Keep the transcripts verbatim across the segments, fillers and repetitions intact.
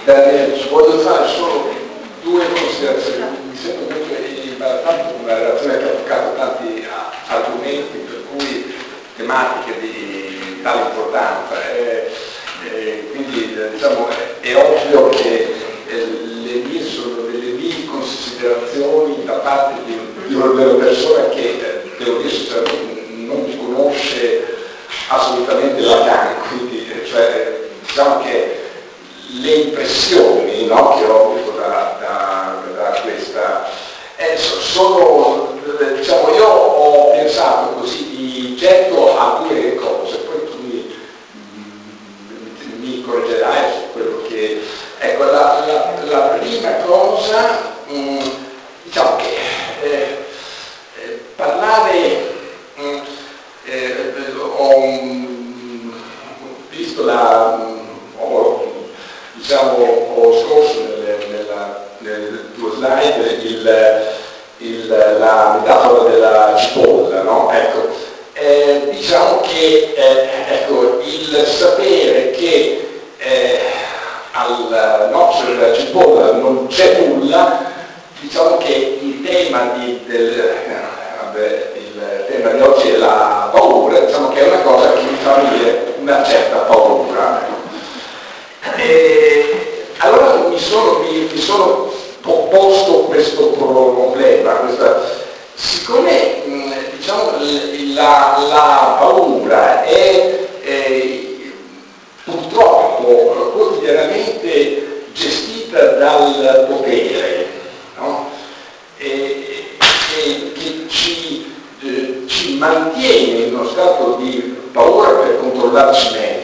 Eh, voglio fare solo due considerazioni. Mi sembra molto imbarazzante una relazione che ha toccato tanti argomenti, per cui tematiche di tale importanza. Eh, eh, quindi diciamo, è, è ovvio che eh, le mie sono delle mie considerazioni da parte di, di una persona che eh, devo dire non conosce assolutamente Lacan, quindi cioè, diciamo che le impressioni, no, che ho avuto da, da, da questa eh, sono, diciamo, io ho pensato così di getto a due cose, poi tu mi, mi, mi correggerai su quello che ecco, la, la, la prima cosa mh, diciamo che eh, eh, parlare mh, eh, ho mh, visto la ho, diciamo, ho scorso nelle, nella, nel tuo slide il, il, la metafora della cipolla, no? Ecco, eh, diciamo che eh, ecco, il sapere che eh, al nocciolo della cipolla non c'è nulla, diciamo che il tema di, del, eh, vabbè, il tema di oggi è la paura, diciamo che è una cosa che mi fa venire una certa paura. E allora mi sono, mi, mi sono posto questo problema, questa, siccome mh, diciamo, la, la paura è, è purtroppo quotidianamente gestita dal potere, no? e, e che ci, eh, ci mantiene in uno stato di paura per controllarci meglio.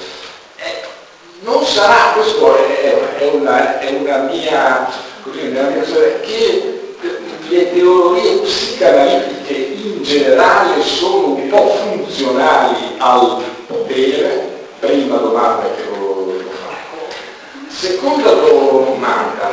Non sarà, questo è, è, una, è una mia, così, una mia storia, che le teorie psicanalitiche in generale sono un po' funzionali al potere? Prima domanda che volevo fare. Seconda domanda,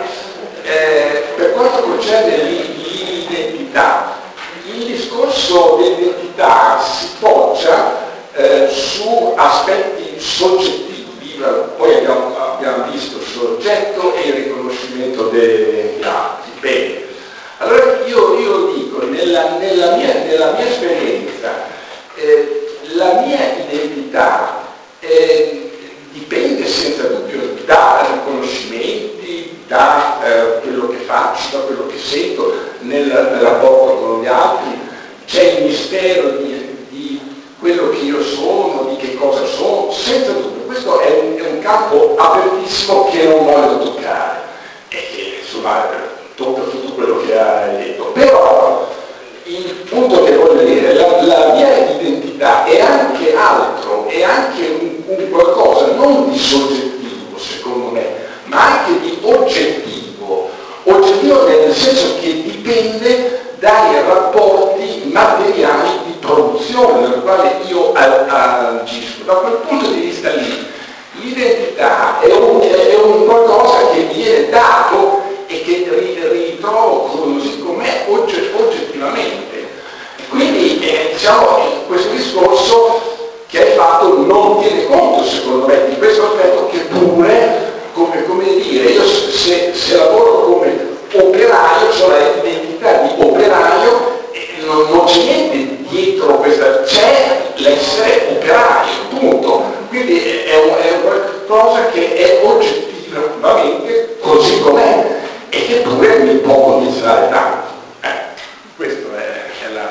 eh, per quanto concerne l'identità, il discorso dell'identità si poggia eh, su aspetti soggettivi. Poi abbiamo, abbiamo visto il soggetto e il riconoscimento degli atti. Bene, allora io, io dico, nella, nella, mia, nella mia esperienza, eh, la mia identità eh, dipende senza dubbio da riconoscimenti, da eh, quello che faccio, da quello che sento nel, nel rapporto con gli altri. C'è il mistero di, di quello che io sono, di che cosa sono, senza dubbio. Questo è un, è un campo apertissimo che non voglio toccare e che insomma tocca tutto quello che hai detto. Però il punto che voglio dire, la, la mia identità è anche altro, è anche un, un qualcosa non di soggettivo secondo me, ma anche di oggettivo. Oggettivo nel senso che dipende dai rapporti materiali di produzione nel quale io agisco. Da quel punto di vista lì l'identità è un, è un qualcosa che viene dato e che ritrovo così com'è oggettivamente. Quindi eh, diciamo, questo discorso che hai fatto non tiene conto secondo me di questo aspetto che pure, come, come dire, io se, se lavoro come operaio, cioè l'identità di operaio, eh, non, non c'è niente dietro questa, c'è l'essere operaio, punto. Quindi è, un, è qualcosa che è oggettivamente così com'è e che pure mi può condizionare tanto. Eh, questo è, è la...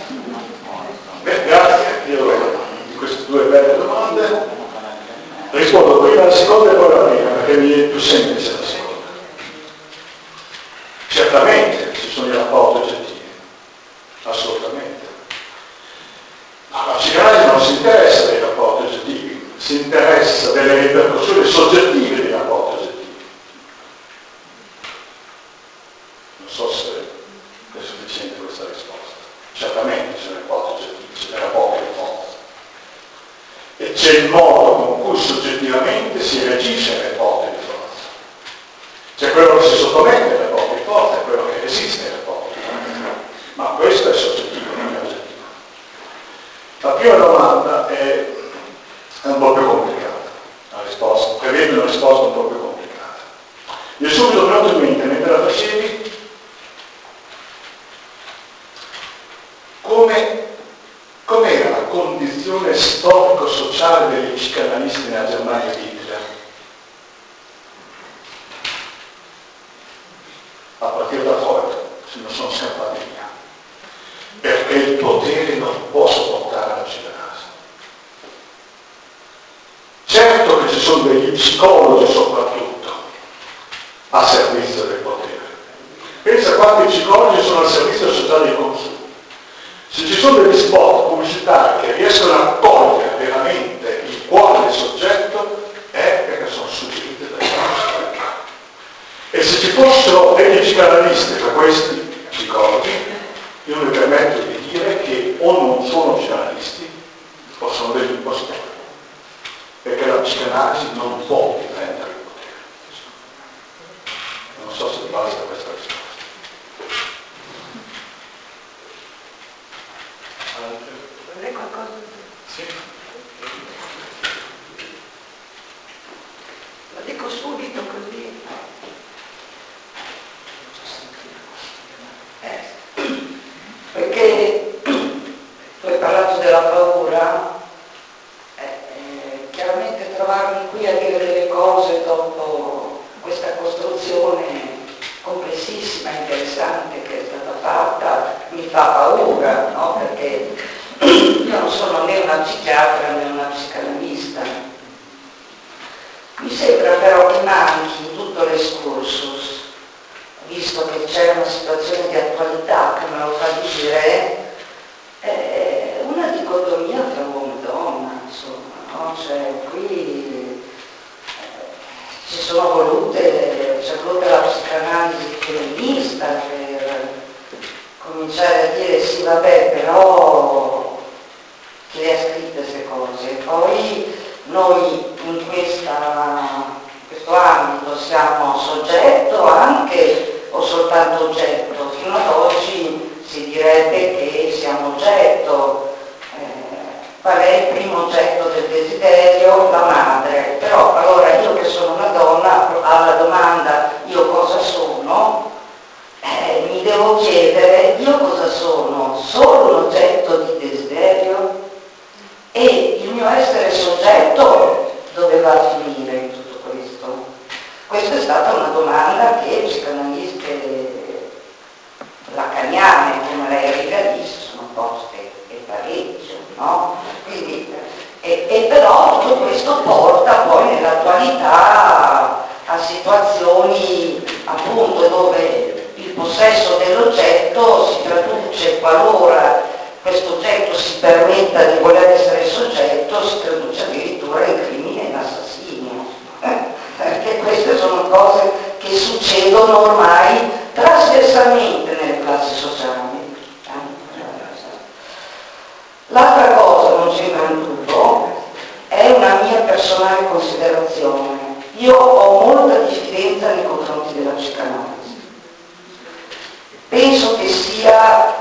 Beh, grazie io di queste due belle domande. Rispondo prima alla seconda e poi alla prima, perché mi è più semplice la seconda. Certamente ci sono i rapporti oggettivi, assolutamente. Ma la psicanalisi non si interessa dei rapporti oggettivi, si interessa delle ripercussioni soggettive dei rapporti oggettivi. Non so se è sufficiente questa risposta. Certamente ci sono rapporti oggettivi, ci sono rapporti di forza. E c'è il modo con cui soggettivamente si reagisce ai rapporti di forza. C'è quello che si sottomette ai rapporti di forza e quello che resiste ai rapporti di forza. Ma questo è soggettivo, non è oggettivo. La prima domanda è, è un po' più complicata, la risposta, prevede una risposta un po' più complicata. Mi è subito venuto in mente, mentre la facevi, come com'era la condizione storico-sociale degli psicanalisti nella Germania di Hitler? A partire da Freud, se non sono scappati via. Perché il potere non può sopportare la psicanalisi. Certo che ci sono degli psicologi soprattutto a servizio del potere. Pensa a quanti psicologi sono al servizio sociale dei consumi. Se ci sono degli spot pubblicitari che riescono a cogliere veramente il cuore del soggetto, è perché sono suggeriti dai nostri. E se ci fossero degli psicanalisti tra questi psicologi, io mi permetto di dire che o non sono psicanalisti o sono degli impostori, perché la psicanalisi non può difendere il potere. Non so se basta questa risposta. Vorrei qualcosa? Sì. Lo dico subito così. Eh, perché tu hai parlato della paura, eh, eh, chiaramente trovarmi qui a dire delle cose dopo questa costruzione complessissima, interessante che è stata fatta, mi fa paura, no? Perché io non sono né una psichiatra né una psicanalista. Mi sembra però che manchi in tutto l'escursus, visto che c'è una situazione di attualità che me lo fa dire, eh, una dicotomia tra uomo e donna, insomma, no? Cioè qui eh, ci sono volute, c'è voluta la psicanalisi femminista per cominciare a dire sì vabbè però chi le ha scritte queste cose. Poi noi in questa, questo ambito siamo soggetto anche o soltanto oggetto. Fino ad oggi si direbbe che siamo oggetto. Eh, qual è il primo oggetto del desiderio? La madre. Però allora io che sono una donna, alla domanda io cosa sono, eh, mi devo chiedere io cosa sono? Solo un oggetto di desiderio? E il mio essere soggetto dove va a finire in tutto questo? Questa è stata una domanda che psicanaliste lacaniane come lei e Rigalis sono poste e parecchio, no? Quindi, e, e però tutto questo porta poi nell'attualità a situazioni appunto dove il possesso dell'oggetto si traduce, qualora questo oggetto si permetta di voler essere soggetto, si traduce addirittura in crimine e in assassinio. Eh, perché queste sono cose che succedono ormai trasversalmente nelle classi sociali. L'altra cosa, non c'entra in tutto, è una mia personale considerazione. Io ho molta diffidenza nei confronti della psicanalisi. Penso che sia,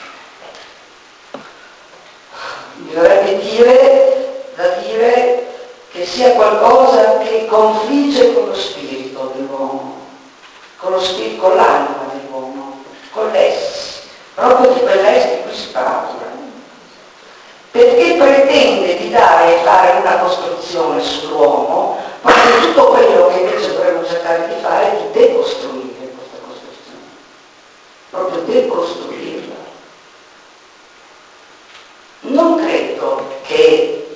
mi dovrebbe dire, da dire che sia qualcosa che confligge con lo spirito dell'uomo, con lo spirito, con l'anima dell'uomo, con l'ess, proprio di quell'ess di cui si parla. Perché pretende di dare e fare una costruzione sull'uomo, quando tutto quello che invece dovremmo cercare di fare è di decostruire questa costruzione, proprio decostruirla. Non credo che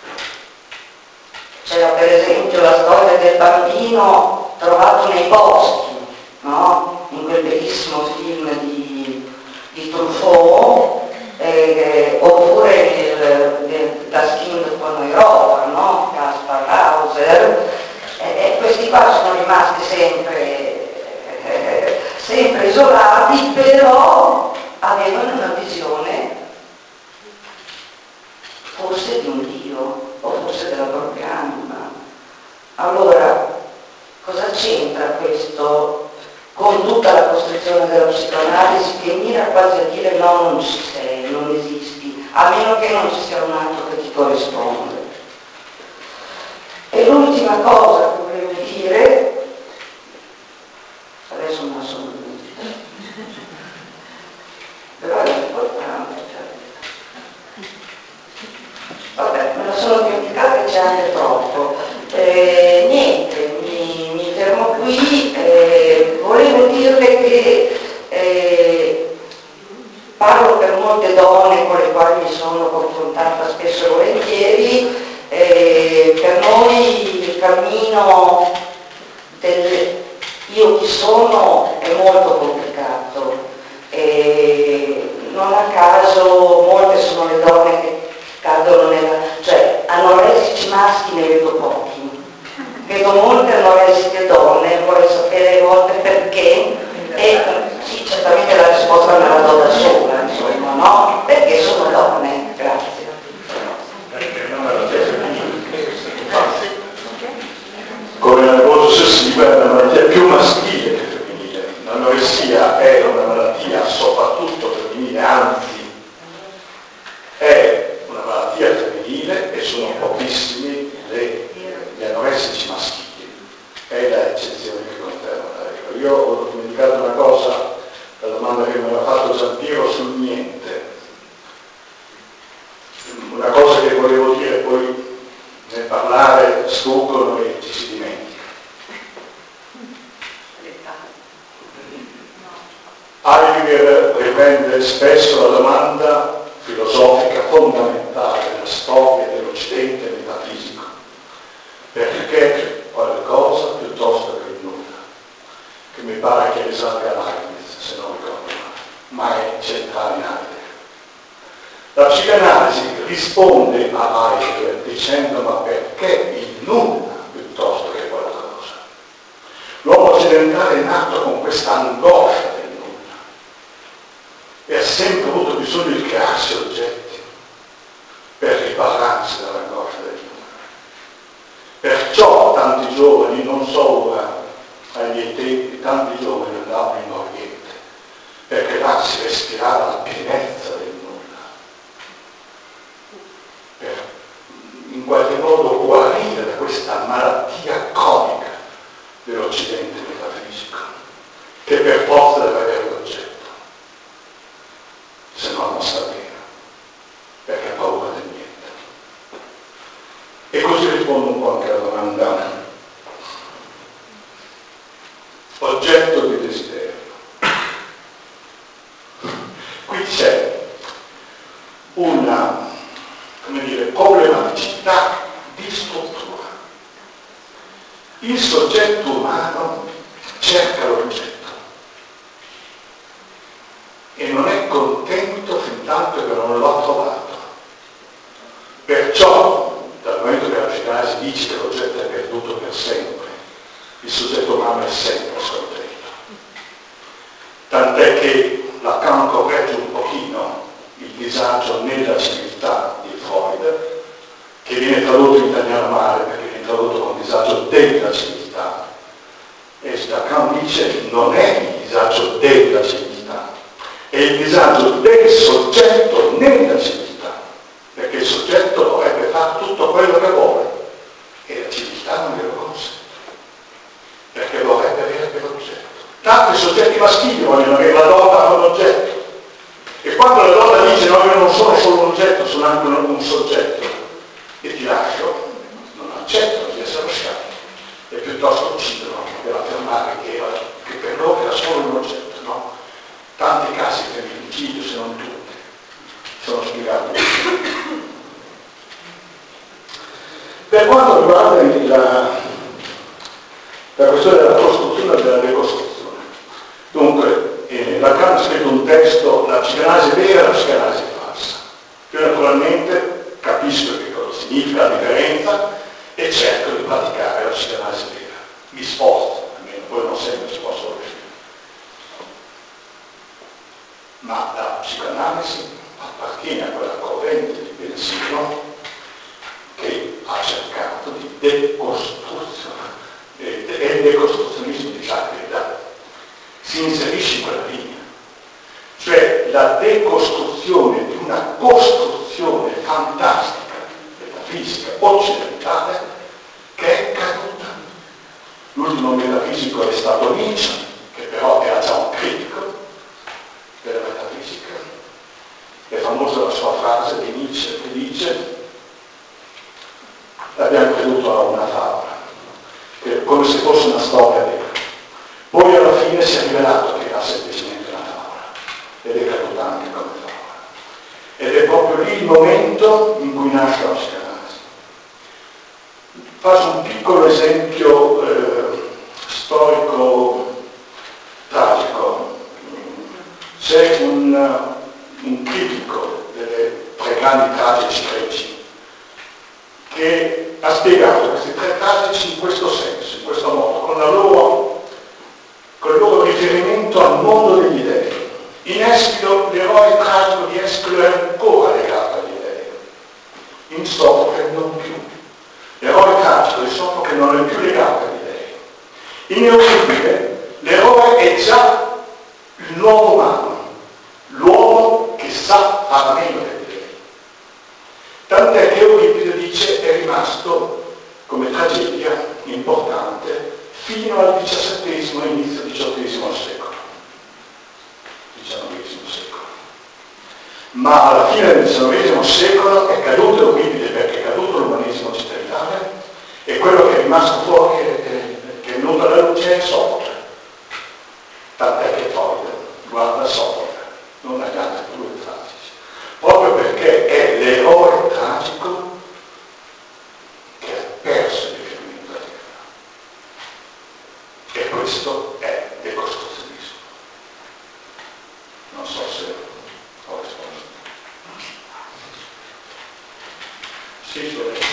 c'era per esempio la storia del bambino trovato nei boschi, no? In quel bellissimo film di, di Truffaut, eh, oppure nel, nel Das Kind von Europa, no? Kaspar Hauser, eh, e questi qua sono rimasti sempre, eh, sempre isolati, però avevano una visione forse di un Dio o forse della propria anima. Allora, cosa c'entra questo con tutta la costruzione della psicoanalisi che mira quasi a dire no, non ci sei, non esisti, a meno che non ci sia un altro che ti corrisponde. E l'ultima cosa che volevo dire del io chi sono è molto complicato. E non a caso molte sono le donne che cadono nella... cioè anoressici maschi ne vedo pochi, vedo molte anoressiche donne, vorrei sapere a volte perché, e sì, certamente la risposta me la do da sola, insomma, no? Perché sono donne, grazie. Come la nevrosi ossessiva è una malattia più maschile che femminile. L'anoressia è una malattia soprattutto femminile, anzi è una malattia femminile e sono pochissimi le, gli anoressici maschili. È l'eccezione che conferma la regola. Io ho dimenticato una cosa, la domanda che mi aveva fatto Giampiero sul niente. Una cosa che volevo dire, poi nel parlare sfuggono e ci si dimentica. Heidegger riprende spesso la domanda filosofica fondamentale della storia dell'Occidente metafisico: perché qualcosa piuttosto che il nulla? Che mi pare che risalga a Leibniz, se non ricordo male, ma è centrale in Heidegger. La psicanalisi risponde a Heidegger dicendo: ma perché il nulla piuttosto che qualcosa? L'uomo occidentale è nato con questa angoscia del nulla e ha sempre avuto bisogno di crearsi oggetti per ripararsi dall'angoscia del nulla. Perciò tanti giovani, non solo ai miei tempi, tanti giovani andavano in Oriente, perché là si respirava la pienezza del nulla, per in qualche modo guarire da questa malattia cronica dell'Occidente metafisico, che per forza deve avere l'oggetto, se no non sta bene, perché ha paura del niente. E così rispondo un po' anche alla domanda oggetto di desiderio. Qui c'è una, come dire, problematicità di struttura. Il soggetto umano cerca l'oggetto e non è contento fin tanto che non l'ha trovato. Perciò, dal momento che la psicanalisi dice che l'oggetto è perduto per sempre, il soggetto umano è sempre soggetto. Tant'è che Lacan corregge un pochino il disagio nella civiltà di Freud, che viene tradotto in italiano male perché viene tradotto con disagio della civiltà. E Lacan dice: non è il disagio della civiltà, è il disagio del soggetto nella civiltà, perché il soggetto dovrebbe fare tutto quello che vuole e la civiltà non glielo consente, perché vorrebbe avere quell'oggetto. Tanti soggetti maschili vogliono avere la donna come oggetto, e quando la donna dice: no, io non sono solo un oggetto, sono anche un, un soggetto e ti lascio, non accettano di essere lasciati e piuttosto uccidono per affermare che, era, che per loro era solo un oggetto, no? Tanti casi di femminicidio, se non tutti, sono spiegati. Per quanto riguarda la, la questione della costruzione e della decostruzione, dunque eh, Lacan ha scritto un testo, la psicanalisi vera e la psicanalisi falsa. Io naturalmente capisco che cosa significa la differenza e cerco di praticare la psicanalisi vera. Mi sforzo, almeno poi non sempre ci posso riuscire. Ma la psicanalisi appartiene a quella corrente di pensiero che ha cercato di decostruzione, e il decostruzionismo di Jacques si inserisce in quella linea, cioè la decostruzione di una costruzione fantastica della fisica occidentale che è caduta. L'ultimo metafisico è stato Nietzsche, che però era già un critico della metafisica. È famosa la sua frase di Nietzsche che dice: abbiamo creduto a una favola, che come se fosse una storia vera. Poi alla fine si è rivelato che era semplicemente una favola ed è caduta anche come favola. Ed è proprio lì il momento in cui nasce la psicanalisi. Faccio un piccolo esempio eh, venuto al mondo degli dei. In Eschilo l'eroe tragico di Eschilo è ancora legato agli dei. In Sofocle non più. L'eroe tragico di Sofocle non è più legato agli dei. In Euripide l'eroe è già il nuovo umano, l'uomo che sa far meno degli dei. Tant'è che Euripide dice è rimasto come tragedia importante fino al diciassettesimo e inizio diciottesimo secolo. diciannovesimo secolo. Ma alla fine del diciannovesimo secolo è caduto Euripide perché è caduto l'umanesimo cittadinale e quello che è rimasto fuori, che, che, che è venuto alla luce, è Sofocle. Tant'è che Freud guarda Sofocle, non agli altri due tragici, proprio perché è l'eroe tragico che ha perso il riferimento alla terra. E questo è decostruzionismo. Non so se ho risposto. Sì, Florenza.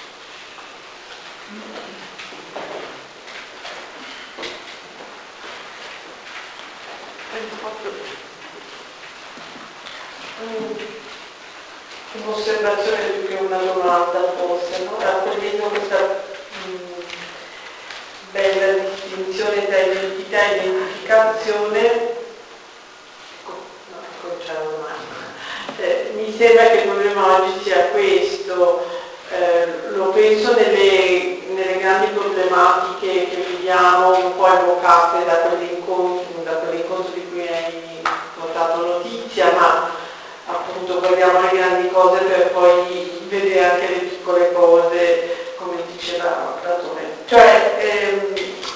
Un'osservazione più che una domanda forse, no? Apprendendo questa mh, bella distinzione tra identità e identificazione, ecco, no, ecco, c'è una domanda. Eh, mi sembra che il problema oggi sia questo, eh, lo penso nelle, nelle grandi problematiche che vediamo un po' evocate da quell'incontro, da quell'incontro di cui hai portato notizia, ma appunto guardiamo le grandi cose per poi vedere anche le piccole cose, come diceva Platone. Cioè, ehm,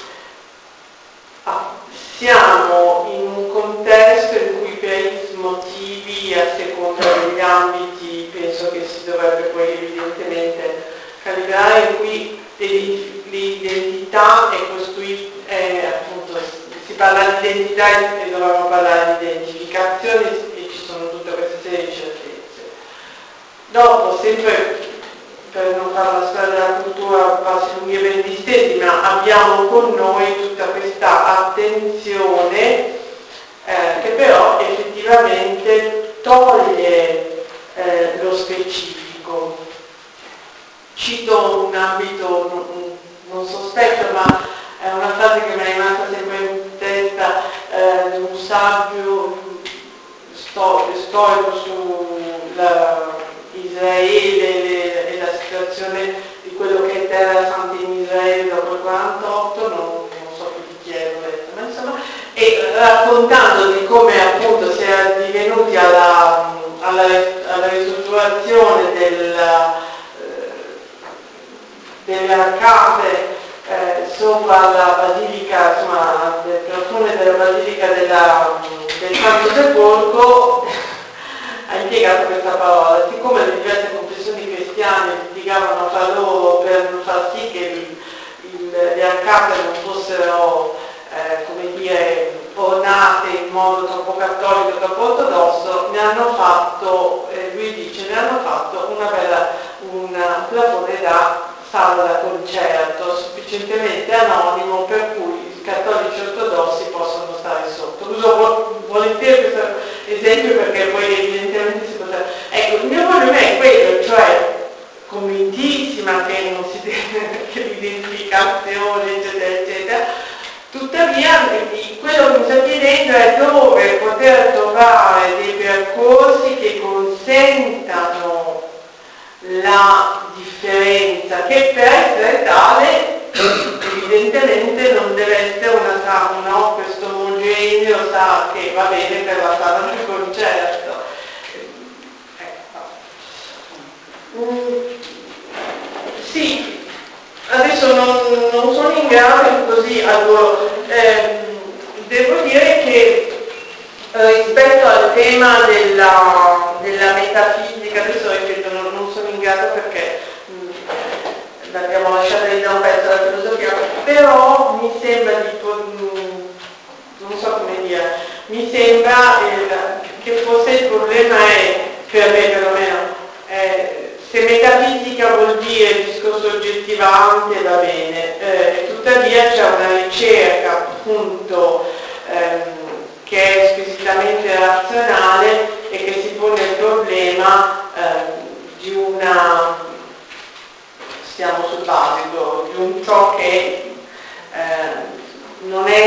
ah, siamo in un contesto in cui per motivi, a seconda degli ambiti, penso che si dovrebbe poi evidentemente calibrare, in cui l'identità è costruita, è, appunto, si parla di identità e dovremmo parlare di identificazione, tutte queste serie di certezze. Dopo, sempre per non fare la storia della cultura passi lunghi e ben distesi, ma abbiamo con noi tutta questa attenzione eh, che però effettivamente toglie eh, lo specifico. Cito un ambito non, non sospetto, ma è una frase che mi è rimasta sempre in testa eh, di un saggio storico su Israele e la situazione di quello che è Terra Santa in Israele dopo il quarantotto, non, non so più di chi è, l'ho detto, ma insomma, e raccontando di come appunto si era divenuti alla, alla, alla ristrutturazione della, delle arcate eh, sopra la basilica, insomma, del plafone della basilica della, del Santo Sepolcro, ha impiegato questa parola. Siccome le diverse confessioni cristiane litigavano tra loro per far sì che il, il, le arcate non fossero eh, come dire, ornate in modo troppo cattolico, troppo ortodosso, ne hanno fatto, eh, lui dice, ne hanno fatto una bella, un plafone da sala da concerto, sufficientemente anonimo per cui i cattolici ortodossi possono stare sotto. Uso volentieri questo esempio perché poi evidentemente si potrebbe... Ecco, il mio problema è quello, cioè convintissima che non si deve, che l'identificazione, eccetera, eccetera. Tuttavia, quello che mi sta chiedendo è dove poter trovare dei percorsi che consentano la differenza, che per essere tale evidentemente non deve essere una sala, no? Questo omogeneo sa che va bene per la sala del concerto. Ecco. Mm, sì, adesso non, non sono in grado così, allora, eh, devo dire che rispetto al tema della, della metafisica, adesso ripeto, non, non sono in grado perché mh, l'abbiamo lasciata lì da un pezzo la filosofia, però mi sembra di, mh, non so come dire, mi sembra eh, che forse il problema è, per me perlomeno, eh, se metafisica vuol dire discorso oggettivante va bene, eh, tuttavia c'è una ricerca appunto ehm,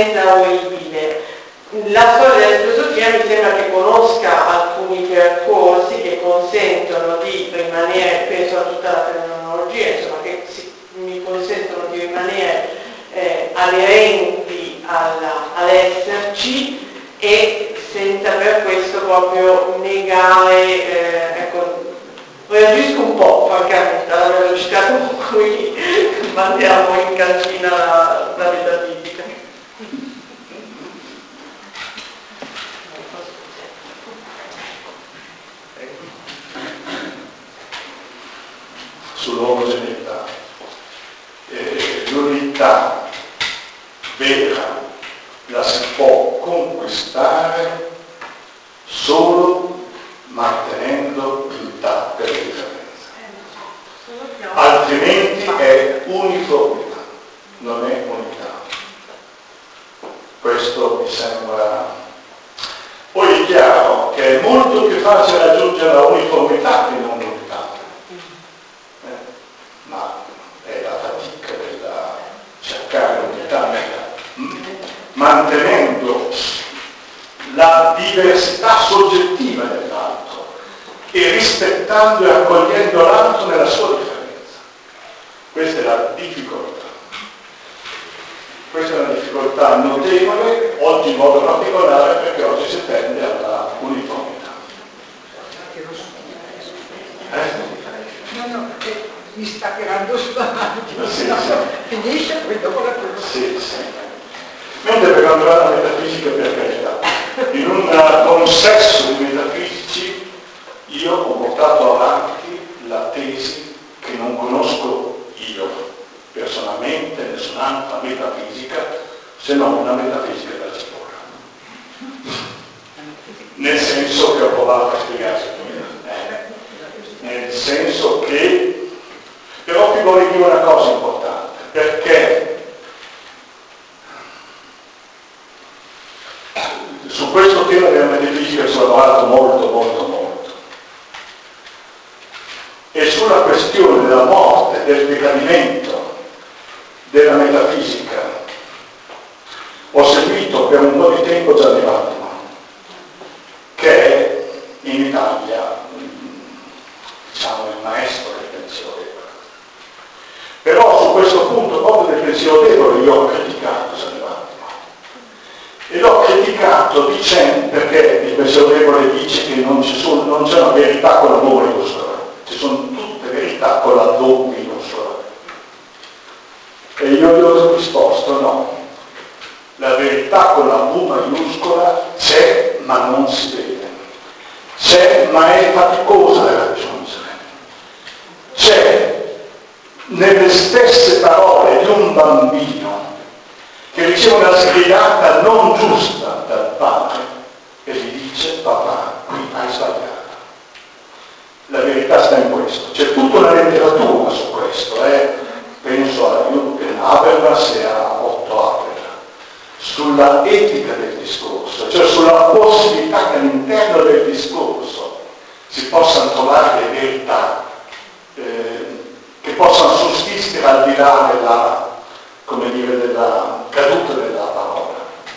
inesauibile. La storia della filosofia mi sembra che conosca alcuni percorsi che consentono di rimanere, penso a tutta la fenomenologia, insomma, che si, mi consentono di rimanere eh, aderenti alla, all'esserci e senza per questo proprio negare, eh, ecco, reagisco un po' francamente alla velocità con cui mandiamo in cantina la, la metafisica. Sull'omogeneità. Eh, l'unità vera la si può conquistare solo mantenendo intatte le differenze. Altrimenti è uniformità, non è unità. Questo mi sembra. Poi è chiaro che è molto più facile raggiungere la uniformità che non l'unità. Ma è la fatica della cercare l'unità mantenendo la diversità soggettiva dell'altro e rispettando e accogliendo l'altro nella sua differenza. Questa è la difficoltà. Questa è una difficoltà notevole, oggi in modo particolare perché oggi si tende alla uniformità. Eh? No, no, perché mi sta tirando su davanti, Sì, no, sì. finisce poi dopo la cosa. Sì, sì. Mentre per quanto riguarda la metafisica, per carità, in un consesso di metafisici io ho portato avanti la tesi che non conosco io personalmente, nessun'altra metafisica, se non una metafisica della cipolla. Nel senso che ho provato a spiegarsi eh, nel senso che però ti vorrei dire una cosa importante, perché su questo tema della metafisica ci ho lavorato molto, molto, molto. E sulla questione della morte, del decadimento della metafisica, ho seguito per un po' di tempo Gianni Vattimo, che è in Italia, diciamo, il maestro del pensiero debole. Però su questo punto, proprio del pensiero debole, io ho criticato Gianni Vattimo. E l'ho criticato dicendo, perché il pensiero debole dice che non, ci sono, non c'è una verità con la V minuscola, ci sono tutte verità con la V minuscola. E io gli ho risposto no, la verità con la V maiuscola c'è ma non si vede, c'è ma è faticosa da raggiungere, c'è nelle stesse parole di un bambino che riceve una sgridata non giusta dal padre e gli dice papà, qui hai sbagliato. La verità sta in questo, c'è tutta una letteratura su questo, eh? Penso a Habermas e a Otto Habermas, sulla etica del discorso, cioè sulla possibilità che all'interno del discorso si possano trovare le verità eh, che possano sussistere al di là della, come dire, della caduta della parola.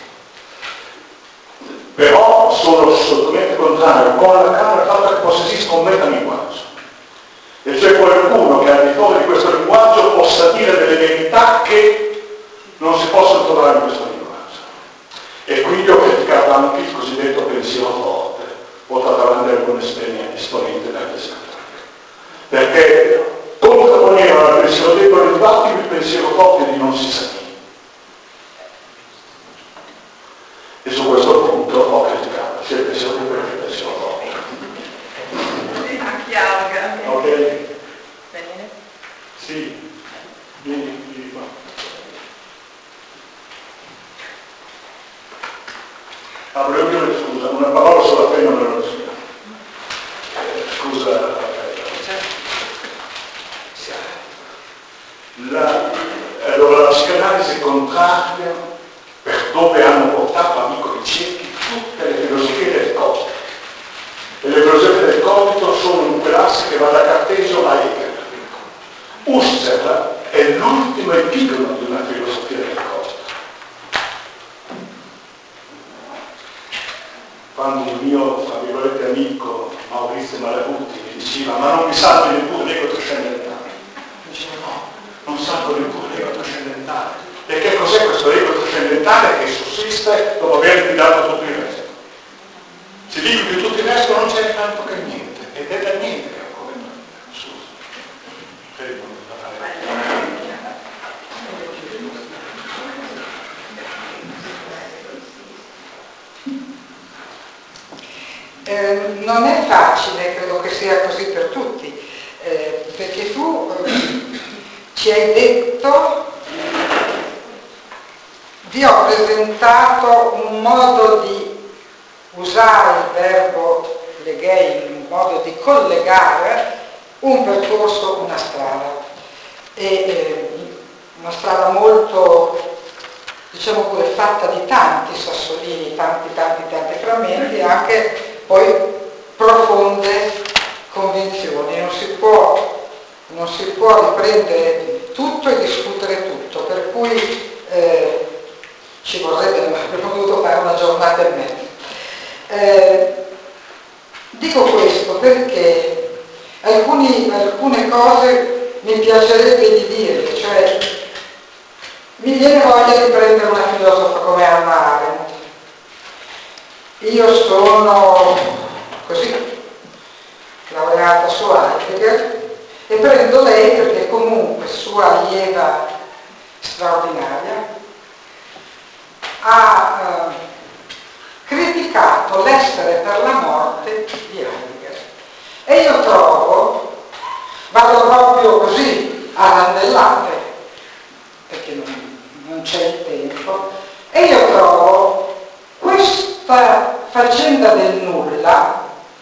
Però sono assolutamente contrario con la Camera al fatto che possa esistere un metalinguaggio, e cioè qualcuno che al di fuori di questo linguaggio possa dire delle verità che non si possono trovare in questo linguaggio. E quindi ho criticato anche il cosiddetto pensiero forte, portato avanti alcune esponenti della Chiesa Cattolica, perché contrapponevano al pensiero debole di Vattimo il pensiero forte di non si sa chi. E su questo punto ho criticato sia il pensiero debole che il pensiero forte. Chiaro, grazie. Ok? Bene. Sì. Vieni, vieni qua. Ah, volevo dire, scusa, una parola sulla fenomenologia. Eh, scusa, la, allora la psicanalisi contraria per dove hanno portato a piccoli ciechi tutte le filosofie del cogito. E le filosofie del cogito sono un classe che va da Cartesio a Hegel. Husserl è l'ultimo epigono di una filosofia del cogito. il mio, tra virgolette, amico Maurizio Malaguti mi diceva ma non mi salvo neppure l'ego trascendentale. Dicevo no, non salvo neppure l'ego trascendentale. E che cos'è questo ego trascendentale che sussiste dopo aver guidato tutto il resto? Se dico che tutto il resto non c'è tanto che niente, ed è da niente che occorre prendere. Scusa. Fermo da fare. Eh, non è facile, credo che sia così per tutti, eh, perché tu eh, ci hai detto, vi ho presentato un modo di usare il verbo legare, un modo di collegare un percorso, una strada, e eh, una strada molto, diciamo pure, fatta di tanti sassolini, tanti, tanti, tanti frammenti, anche poi profonde convinzioni. Non si può, non si può riprendere tutto e discutere tutto, per cui eh, ci vorrebbe, ma avremmo dovuto fare una giornata e mezza. Eh, dico questo perché alcuni, alcune cose mi piacerebbe di dire, cioè mi viene voglia di prendere una filosofa come Hannah Arendt. Io sono così laureata su Heidegger e prendo lei perché comunque sua allieva straordinaria ha eh, criticato l'essere per la morte di Heidegger, e io trovo, vado proprio così a randellate perché non, non c'è il tempo, e io trovo questa faccenda del nulla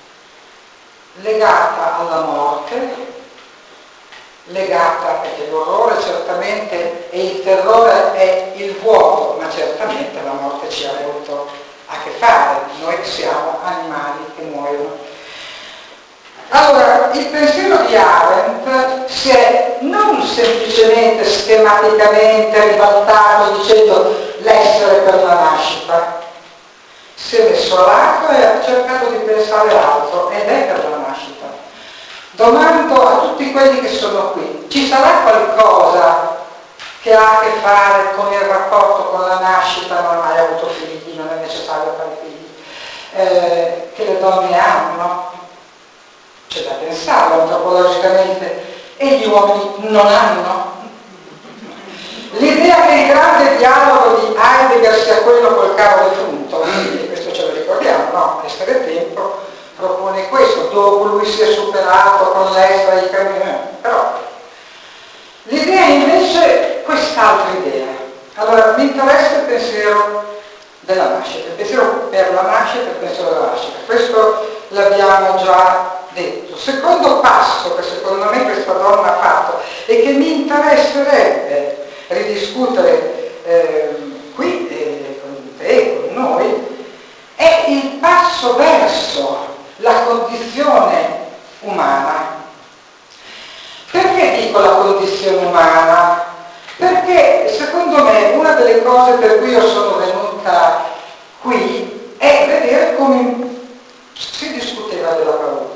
legata alla morte, legata, perché l'orrore certamente e il terrore è il vuoto, ma certamente la morte ci ha molto a che fare, noi siamo animali che muoiono. Allora, il pensiero di Arendt si è non semplicemente schematicamente ribaltato dicendo l'essere per la nascita, si è messo a lato e ha cercato di pensare altro, ed è per la nascita. Domando a tutti quelli che sono qui, ci sarà qualcosa che ha a che fare con il rapporto con la nascita? Non hai avuto figli, non è necessario fare figli, eh, che le donne hanno? C'è da pensare antropologicamente, e gli uomini non hanno? L'idea che il grande dialogo di Heidegger sia quello col cavo defunto, quindi questo ce lo ricordiamo, no? Essere tempo propone questo, dopo lui si è superato con l'essere i cammini, però l'idea invece quest'altra idea. Allora mi interessa il pensiero della nascita, il pensiero per la nascita e il pensiero della nascita, questo l'abbiamo già detto. Secondo passo che secondo me questa donna ha fatto e che mi interesserebbe ridiscutere eh, qui eh, con te, con noi, è il passo verso la condizione umana. Perché dico la condizione umana? Perché secondo me una delle cose per cui io sono venuta qui è vedere come si discuteva della paura.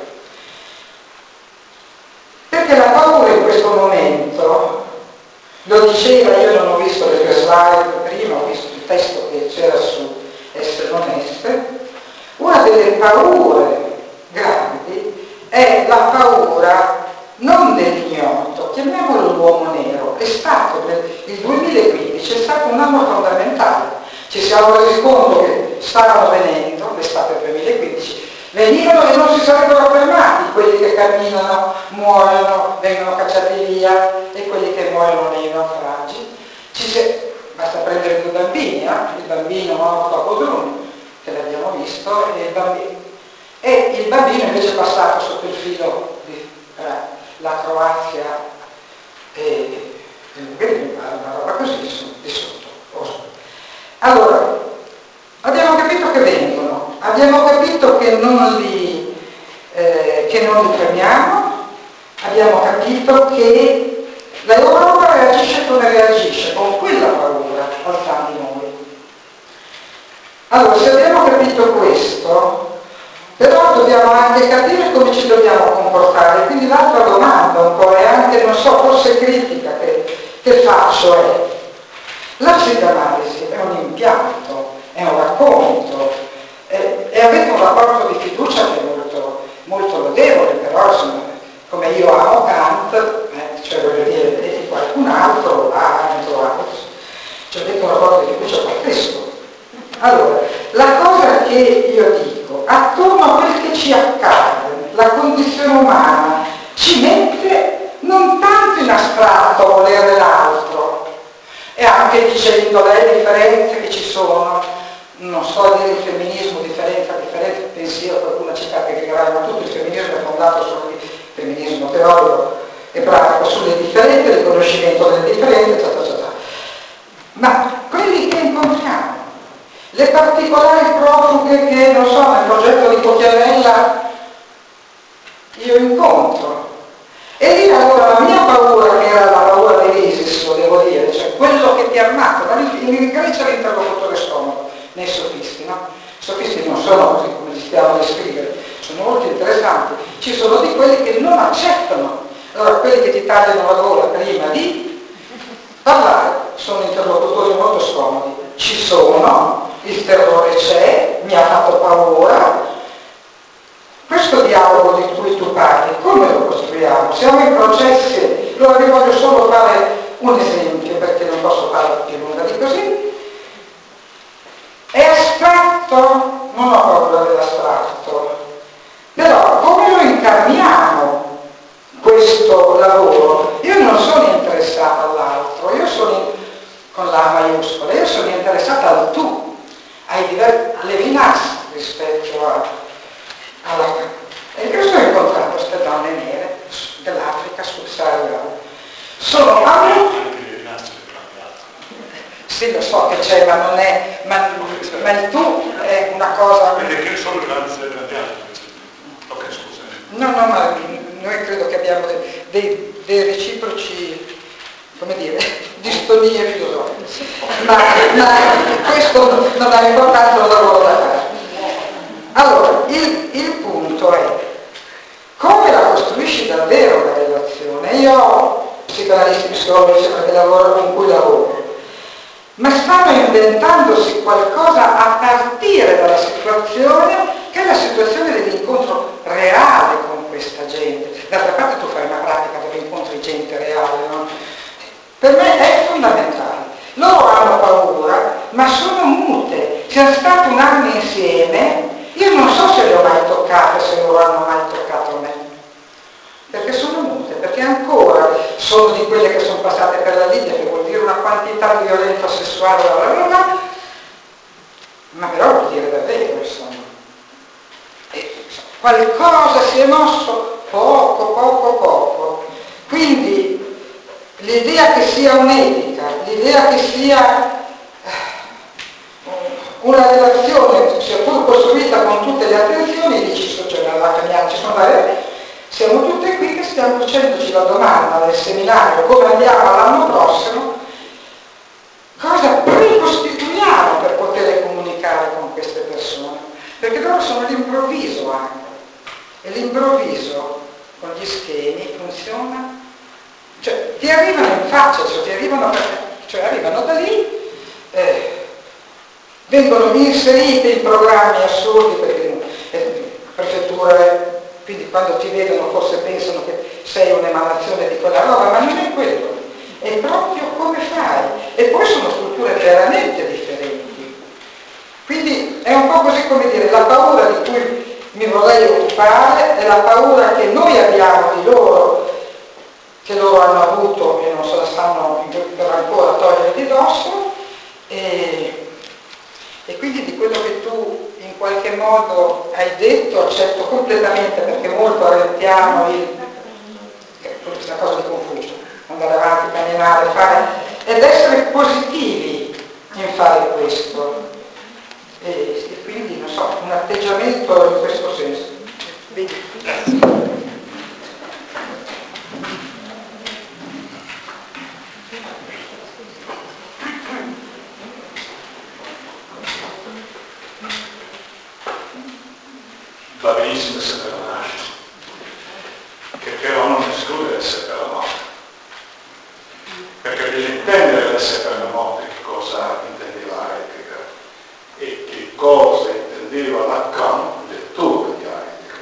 Perché la paura in questo momento, lo diceva, io non ho visto le tue slide prima, ho visto il testo che c'era su Essere Oneste, una delle paure grandi è la paura non dell'ignoto, chiamiamolo l'uomo nero. È stato, il duemilaquindici è stato un anno fondamentale, ci siamo resi conto che stavano venendo, l'estate duemilaquindici, venivano e non si sarebbero fermati, quelli che camminano muoiono, vengono cacciati via, e quelli che muoiono nei naufragi. Ci si... Basta prendere due bambini, eh? Il bambino morto a Bodrum, che l'abbiamo visto, e il bambino, e il bambino invece è passato sotto il filo di eh, la Croazia e una roba così di sotto. Allora, abbiamo capito che vengono, abbiamo capito che non li, eh, che non li fermiamo, abbiamo capito che l'Europa reagisce come reagisce, con quella paura al tra di noi. Allora, se abbiamo capito questo, Però dobbiamo anche capire come ci dobbiamo comportare, quindi l'altra domanda un po' è anche, non so, forse critica che, che faccio è: la psicanalisi è un impianto, è un racconto, eh, e avete un rapporto di fiducia che è molto, molto lodevole, però insomma, come io amo Kant, eh, cioè voglio dire, e qualcun altro ha trovato, cioè avete un rapporto di fiducia pazzesco. Allora, la cosa che io dico, attorno a quel che ci accade, la condizione umana ci mette non tanto in astratto a volere l'altro, e anche dicendo le differenze che ci sono, non sto a dire il femminismo, differenza, differenza, pensiero, qualcuno ha citato che ma tutto il femminismo è fondato sul femminismo teorico e pratico, sulle differenze, il riconoscimento delle differenze, eccetera, eccetera. Ma quelli che incontriamo, le particolari profughe che, non so, nel progetto di Cocchiarella io incontro. E lì allora la mia paura, che era la paura dell'ISIS, lo devo dire, cioè quello che ti ammazza, in Grecia l'interlocutore scomodo, nei sofisti, no? I sofisti non sono così come li stiamo a descrivere, sono molto interessanti. Ci sono di quelli che non accettano, allora quelli che ti tagliano la gola prima di parlare sono interlocutori molto scomodi. Ci sono, il terrore c'è, mi ha fatto paura. Questo dialogo di cui tu parli, come lo costruiamo? Siamo in processi, allora vi voglio solo fare un esempio perché non posso fare più lunga di così. È astratto? Non ho paura dell'astratto, però come lo incarniamo questo lavoro? Io non sono interessata all'altro, io sono in, con la maiuscola, io sono interessata al tu, ai diversi Levinas rispetto a alla... E io sto incontrando queste donne nere dell'Africa subsahariana. Sono amo... Sì, lo so che c'è, ma non è... Ma, ma il tu è una cosa... Perché sono grandi altri. Ok, scusa. No, no, ma noi credo che abbiamo dei, dei, dei reciproci, come dire, distonie filosofiche. Ma, ma questo non ha importanza, lo lavoro da fare. Allora, il, il punto è come la costruisci davvero la relazione. Io ho psicanalisti, psicologi che lavoro, con cui lavoro, ma stanno inventandosi qualcosa a partire dalla situazione che è la situazione dell'incontro reale con questa gente. D'altra parte tu fai una pratica dove incontri gente reale, no? Per me è fondamentale. Loro hanno paura, ma sono mute. Siamo stati un anno insieme. Io non so se le ho mai toccate, se loro hanno mai toccato me, perché sono mute, perché ancora sono di quelle che sono passate per la Libia, che vuol dire una quantità di violenza sessuale, bla bla bla, ma però vuol dire davvero, insomma. E, qualcosa si è mosso, poco, poco, poco. Quindi l'idea che sia un'etica, l'idea che sia una relazione, sia pur costruita con tutte le attenzioni, lì ci sono, cioè, ci sono varie, siamo tutte qui che stiamo facendoci la domanda nel seminario, come andiamo l'anno prossimo, cosa ricostituiamo per poter comunicare con queste persone, perché loro sono l'improvviso anche, e l'improvviso con gli schemi funziona, cioè ti arrivano in faccia, cioè ti arrivano, cioè arrivano da lì, eh, vengono inserite in programmi assurdi perché eh, prefetture, quindi quando ti vedono forse pensano che sei un'emanazione di quella roba, ma non è quello, è proprio come fai. E poi sono strutture veramente differenti. Quindi è un po' così come dire, la paura di cui mi vorrei occupare è la paura che noi abbiamo di loro, che loro hanno avuto e non se la stanno per ancora togliere di dosso, e E quindi di quello che tu in qualche modo hai detto accetto completamente, perché molto arrettiamo il, questa cosa di Confucio, andare avanti, camminare, fare, ed essere positivi in fare questo. E, e quindi, non so, un atteggiamento in questo senso. Vedi? va benissimo essere per la nascita, che però non esclude l'essere per la morte. Perché bisogna intendere l'essere per la morte, che cosa intendeva Heidegger e che cosa intendeva Lacan, lettore di Heidegger.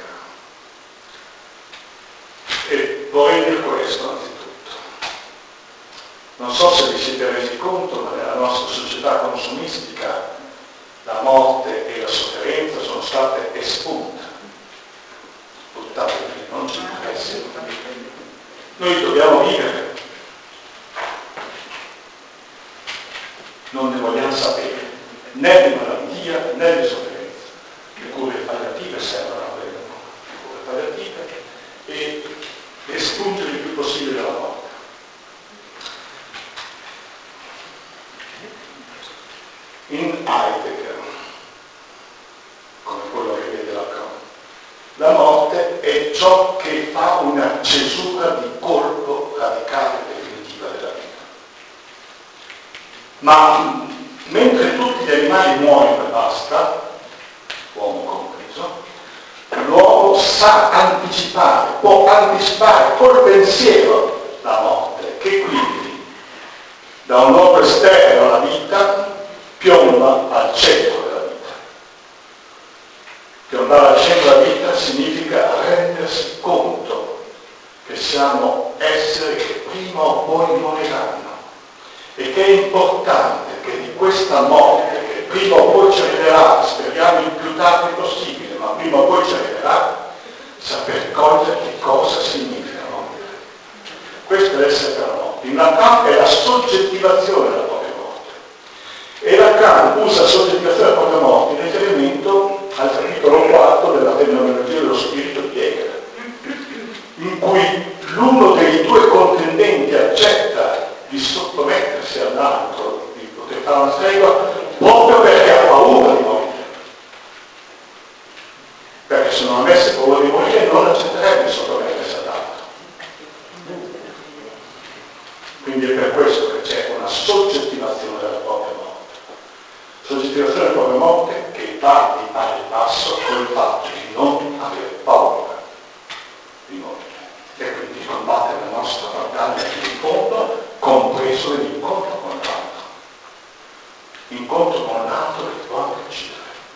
E vorrei dire questo anzitutto. Non so se vi siete resi conto, ma nella nostra società consumistica la morte e la sofferenza sono state espunte, buttate lì, non ci interessa. Noi dobbiamo vivere, non ne vogliamo sapere né di malattia né di sofferenza. Le cure palliative servono a avere le cure palliative e espungere il più possibile la morte. In Heidegger, come quello che vede Lacan, la morte è ciò che fa una cesura di colpo radicale e definitiva della vita. Ma mentre tutti gli animali muoiono e basta, uomo compreso, l'uomo sa anticipare, può anticipare col pensiero la morte, che quindi da un luogo esterno alla vita piomba al centro della vita. Piombare al centro della vita significa rendersi conto che siamo esseri che prima o poi moriranno e che è importante che di questa morte, che prima o poi ci arriverà, speriamo il più tardi possibile, ma prima o poi ci arriverà, saper cogliere che cosa significa morire. Questo è l'essere per la morte. In Lacan è la soggettivazione della propria morte. E Lacan usa soggettivazione della propria morte in riferimento al capitolo quarto della fenomenologia dello spirito di Hegel, in cui l'uno dei due contendenti accetta di sottomettersi all'altro, di poter fare una stregua, proprio perché ha paura di morire. Perché se non avesse paura di morire non accetterebbe di sottomettersi all'altro. Quindi è per questo che c'è una soggettivazione della propria morte. Soggettivazione della propria morte che va di pari passo con il fatto di non avere paura di morire. E quindi combattere la nostra battaglia in fondo, compreso l'incontro con l'altro. Incontro con l'altro che può anche uccidere.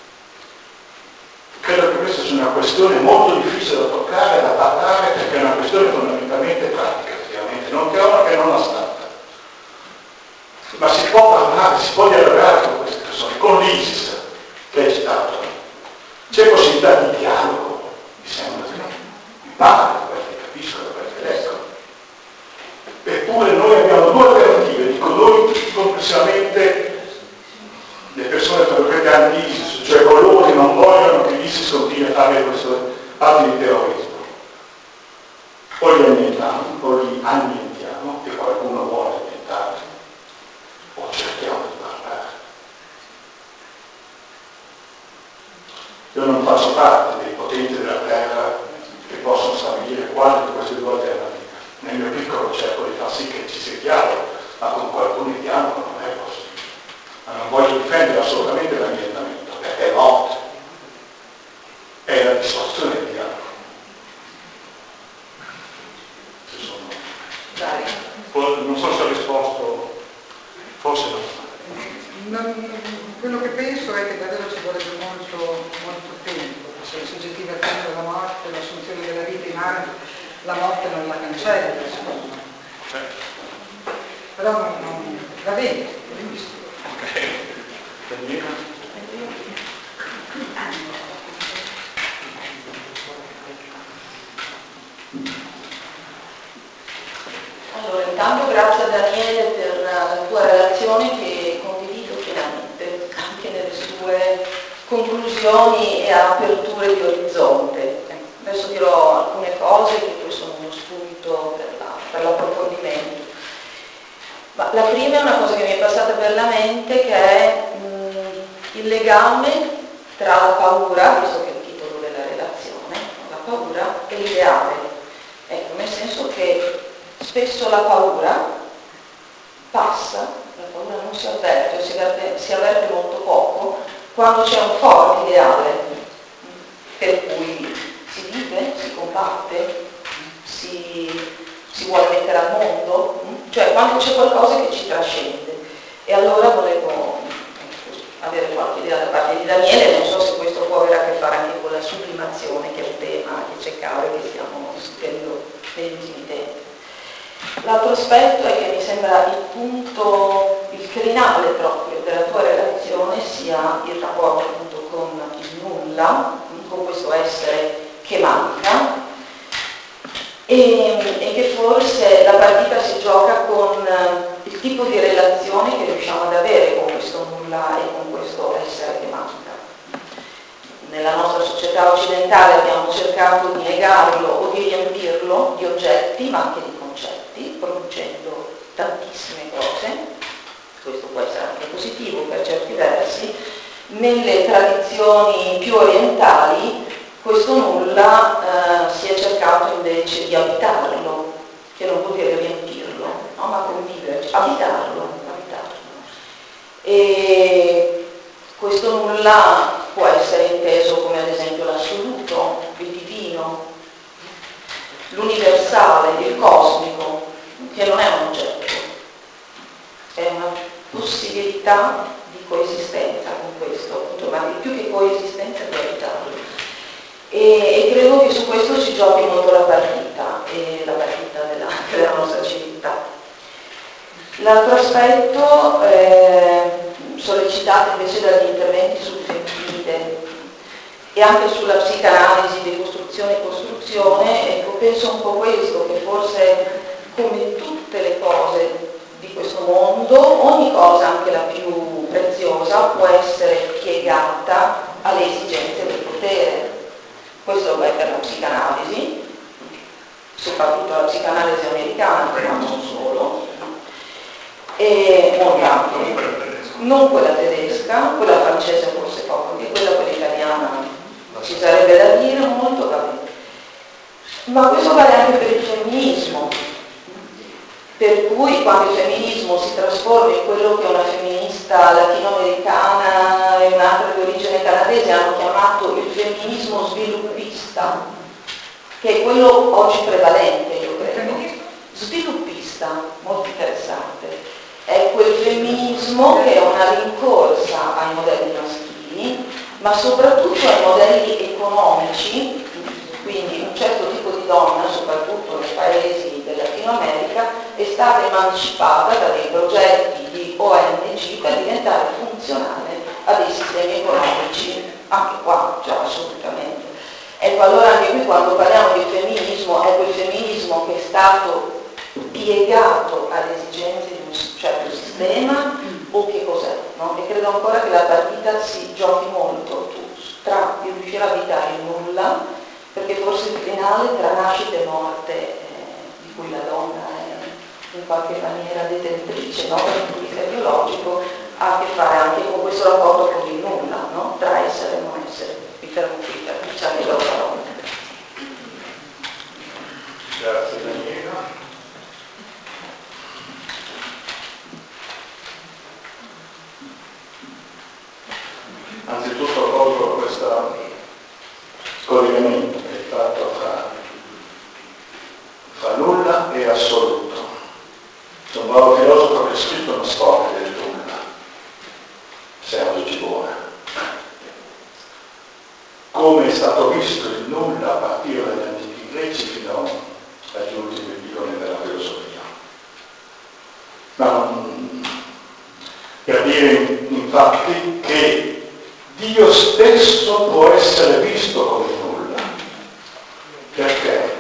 Credo che questa sia una questione molto difficile da toccare, da trattare, perché è una questione fondamentalmente pratica, effettivamente, non teorica e non astratta. Ma si può parlare, si può dialogare con queste persone, con l'ISIS, che è stato. C'è possibilità di dialogo, mi sembra, no? Mi pare, da quel che capisco, da quel che leggo. Eppure noi abbiamo due alternative, dico noi complessivamente le persone che hanno l'ISIS, cioè coloro che non vogliono che l'ISIS continui a fare questo atti di terrorismo. O li annientiamo, o li annientiamo, e qualcuno vuole annientarli, o cerchiamo di parlare. Io non faccio parte dei potenti della terra che possono stabilire quale di queste due alternative. Nel mio piccolo cerco di far sì che ci sia chiaro, ma con qualcuno di dialogo non è possibile. Ma non voglio difendere assolutamente l'annientamento, perché è morte. È la distorsione del dialogo. Ci sono. Dai. Non so se ho risposto, forse no. Non, quello che penso è che davvero ci vorrebbe molto, molto tempo, se la soggettivazione della morte, l'assunzione della vita in mano, la morte non la cancella, secondo me. Certo. Però non, non, va bene, benissimo. Ok. Daniela? Allora, intanto grazie a Daniele per la tua relazione che condivido pienamente, anche nelle sue conclusioni e aperture di orizzonte. Adesso dirò alcune cose che poi sono uno spunto per, la, per l'approfondimento. Ma la prima è una cosa che mi è passata per la mente, che è mh, il legame tra la paura, visto che è il titolo della relazione, la paura e l'ideale. Ecco, nel senso che spesso la paura passa, la paura non si avverte, o si avverte, si avverte molto poco, quando c'è un forte ideale per cui quando c'è qualcosa che ci trascende. E allora volevo avere qualche idea da parte di Daniele, non so se questo può avere a che fare anche con la sublimazione, che è un tema che c'è caro e che stiamo discutendo negli ultimi tempi. L'altro aspetto è che mi sembra il punto, il crinale proprio della tua relazione sia il rapporto appunto con il nulla, con questo essere che manca, e, e che forse la partita si gioca con il tipo di relazione che riusciamo ad avere con questo nulla e con questo essere che manca. Nella nostra società occidentale abbiamo cercato di negarlo o di riempirlo di oggetti, ma anche di concetti, producendo tantissime cose. Questo può essere anche positivo per certi versi. Nelle tradizioni più orientali questo nulla eh, si è cercato invece di abitarlo, che non vuol dire riempirlo, no? Ma conviverci, abitarlo, abitarlo. E questo nulla può essere inteso come ad esempio l'assoluto, il divino, l'universale, il cosmico, che non è un oggetto, è una possibilità di coesistenza con questo, appunto, ma di più che coesistenza di abitarlo. E, e credo che su questo si giochi molto la partita, e la partita della, della nostra civiltà. L'altro aspetto, eh, sollecitato invece dagli interventi sul femminile e anche sulla psicanalisi, decostruzione e costruzione, ecco, penso un po' questo, che forse come tutte le cose di questo mondo, ogni cosa, anche la più preziosa, può essere piegata alle esigenze del potere. Questo lo è per la psicanalisi, soprattutto la psicanalisi americana, ma non solo, e molto anche, non quella tedesca, quella francese forse poco, anche quella, quella italiana ci sarebbe da dire molto, va bene. Ma questo vale anche per il femminismo, per cui quando il femminismo si trasforma in quello che una femminista latinoamericana e un'altra di origine canadese hanno chiamato il femminismo sviluppista, che è quello oggi prevalente, io credo. Sviluppista, molto interessante. È quel femminismo che è una rincorsa ai modelli maschili, ma soprattutto ai modelli economici, quindi un certo tipo di donna, soprattutto nei paesi del Latino America, è stata emancipata da dei progetti di O N G per diventare funzionale a dei sistemi economici, anche qua, cioè assolutamente. Ecco, allora anche qui quando parliamo di femminismo, è quel femminismo che è stato piegato alle esigenze di un certo sistema o che cos'è, no? E credo ancora che la partita si giochi molto tra di riuscire a abitare il nulla, perché forse il finale tra nascita e morte, eh, di cui la donna è in qualche maniera detentrice, no? Dal punto di vista biologico, ha a che fare anche con questo rapporto con il nulla, no? Tra essere e non essere. Mi fermo qui per diciamo le loro parole. Grazie Daniela. Anzitutto colgo questo collegamento che è fatto tra, fra nulla e assoluto. C'è un bravo filosofo che ha scritto una storia del nulla, Sergio Gibone. Come è stato visto il nulla a partire dagli antichi greci fino agli ultimi piloni della filosofia. Ma, per dire infatti che Dio stesso può essere visto come nulla. Perché?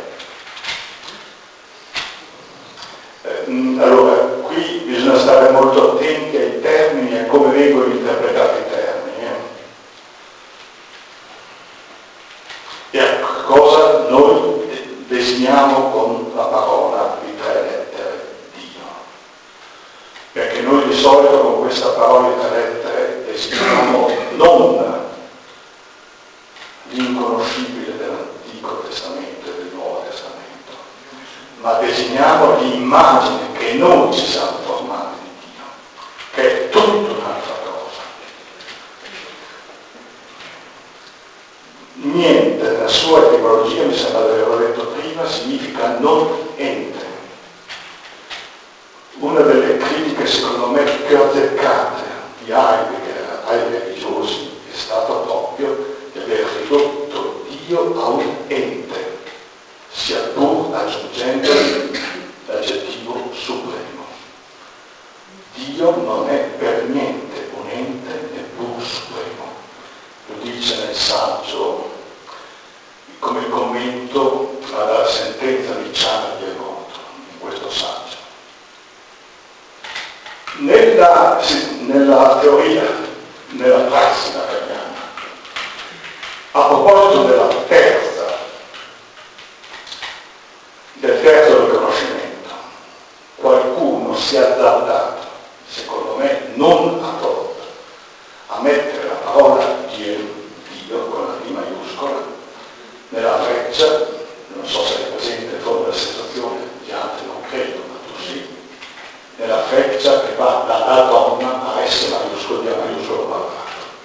Eh, allora, qui bisogna stare molto attenti ai termini e a come vengono interpretati i termini. Eh? E a cosa noi designiamo con la parola di tre lettere Dio. Perché noi di solito con questa parola di tre lettere designiamo non l'inconoscibile dell'Antico Testamento e del Nuovo Testamento, ma designiamo l'immagine che noi ci siamo formati di Dio, che è tutta un'altra cosa. Niente, nella sua etimologia, mi sembra di averlo detto prima, significa non ente. Un una delle critiche secondo me più azzeccate di Heidegger ai religiosi è stata proprio di aver ridotto Dio a un ente, sia pur aggiungendo l'aggettivo supremo. Dio non è per niente un ente neppur supremo. Lo dice nel saggio come commento alla sentenza di Charlie è morto, in questo saggio. Nella, nella teoria, nella prassi lacaniana, a proposito della terza, del terzo riconoscimento, qualcuno si è azzardato, secondo me non a torto, a mettere la parola Dio, Dio con la D maiuscola, nella freccia, non so se è presente come la sensazione, gli altri non credo, ma tu sì, nella freccia che va dalla donna a S maiuscolo di A maiuscolo quadrato.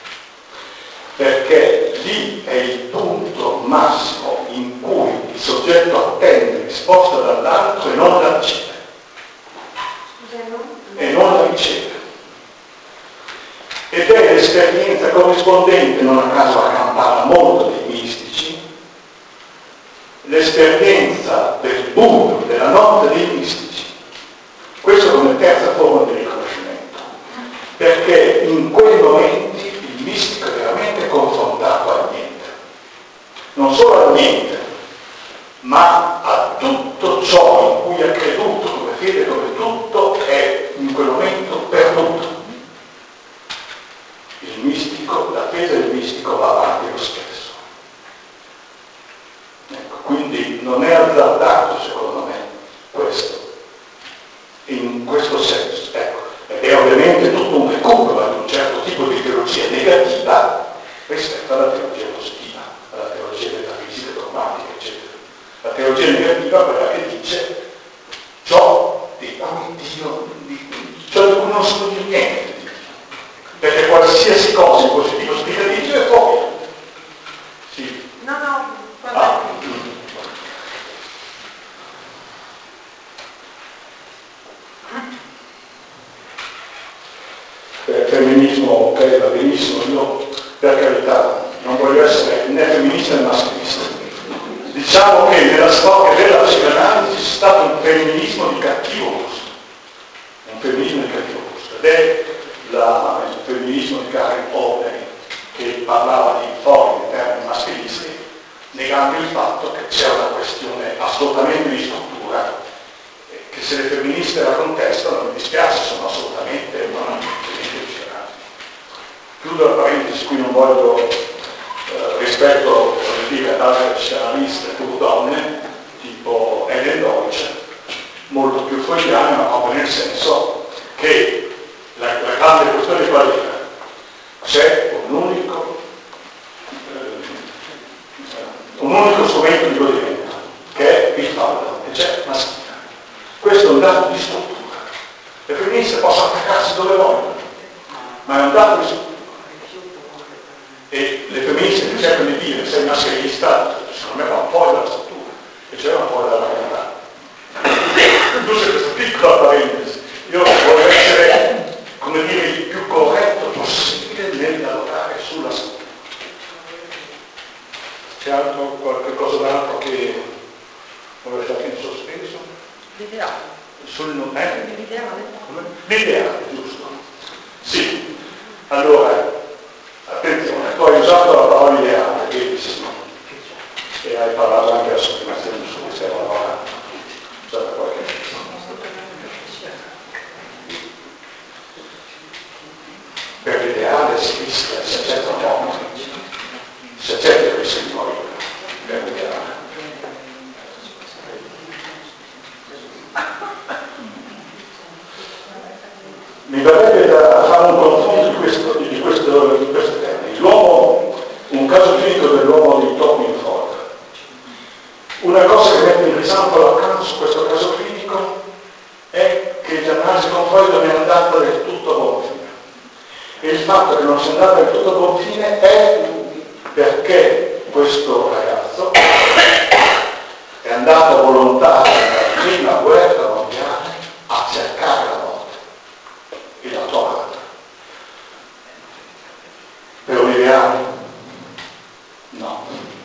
Perché lì è il punto massimo in cui il soggetto attende risposta dall'altro e non la riceve. E non la riceve. Ed è l'esperienza corrispondente, non a caso a campana molto dei mistici, l'esperienza del buio, della notte dei mistici. Questo come terza forma di riconoscimento, perché in quei momenti il mistico è veramente confrontato al niente, non solo al niente, ma a tutto ciò in cui ha creduto come fede, come tutto è in quel momento perduto. Il mistico, la fede del mistico va avanti lo stesso. Ecco, quindi non è azzardato secondo me questo. In questo senso, ecco, è ovviamente tutto un recupero di un certo tipo di teologia negativa rispetto alla teologia positiva, alla teologia metafisica, dogmatica, eccetera. La teologia negativa è quella che dice ciò di cui Dio, di, ciò di cui non sono più niente di Dio, perché qualsiasi cosa in positivo spiega di Dio è fuori. Sì. No, no, ah. Il femminismo ok, va benissimo, io per carità non voglio essere né femminista né maschilista. Diciamo che nella storia della psicanalisi c'è stato un femminismo di cattivo gusto, un femminismo di cattivo gusto, ed è la, il femminismo di Karen Overy, che parlava di forme in termini maschilisti, negando il fatto che c'è una questione assolutamente di struttura, che se le femministe la contestano, mi dispiace, sono assolutamente non chiudo la parentesi, qui non voglio eh, rispetto dire, ad altre psicanaliste pur donne, tipo Ellen Deutsch, molto più freudiane, ma proprio nel senso che la, la grande questione qual era? C'è un unico, eh, un unico strumento di godimento, che è il fallo, e c'è maschile. Questo è un dato di struttura. Le femministe possono attaccarsi dove vogliono, ma è un dato di struttura. E le femministe che cercano di dire sei maschilista, secondo me va fuori dalla struttura, e cioè va fuori dalla realtà. Giusto questa piccola parentesi. Io voglio essere, come dire, il più corretto possibile nel lavorare sulla struttura. C'è altro, qualche cosa d'altro che vuoi lasciare in sospeso? L'ideale. Sul non è? L'ideale. L'ideale, giusto. Sì. Allora, attenzione, tu hai usato la parola ideale, benissimo, e hai parlato anche della sottomazione su cui stiamo lavorando, già da qualche mese. Per l'ideale si rischia, si accetta un po', si accetta il rischio di morire, per l'ideale. Mi verrebbe da fare un confronto di questo, di questo, di questo termine. L'uomo, un caso clinico dell'uomo di Topin-Ford. Una cosa che mette in risalto Lacan su questo caso clinico è che l'analisi con Freud non è andata del tutto a buon fine. E il fatto che non sia andata del tutto a buon fine è perché questo ragazzo è andato volontario nella prima guerra mondiale a cercare la ideali? No.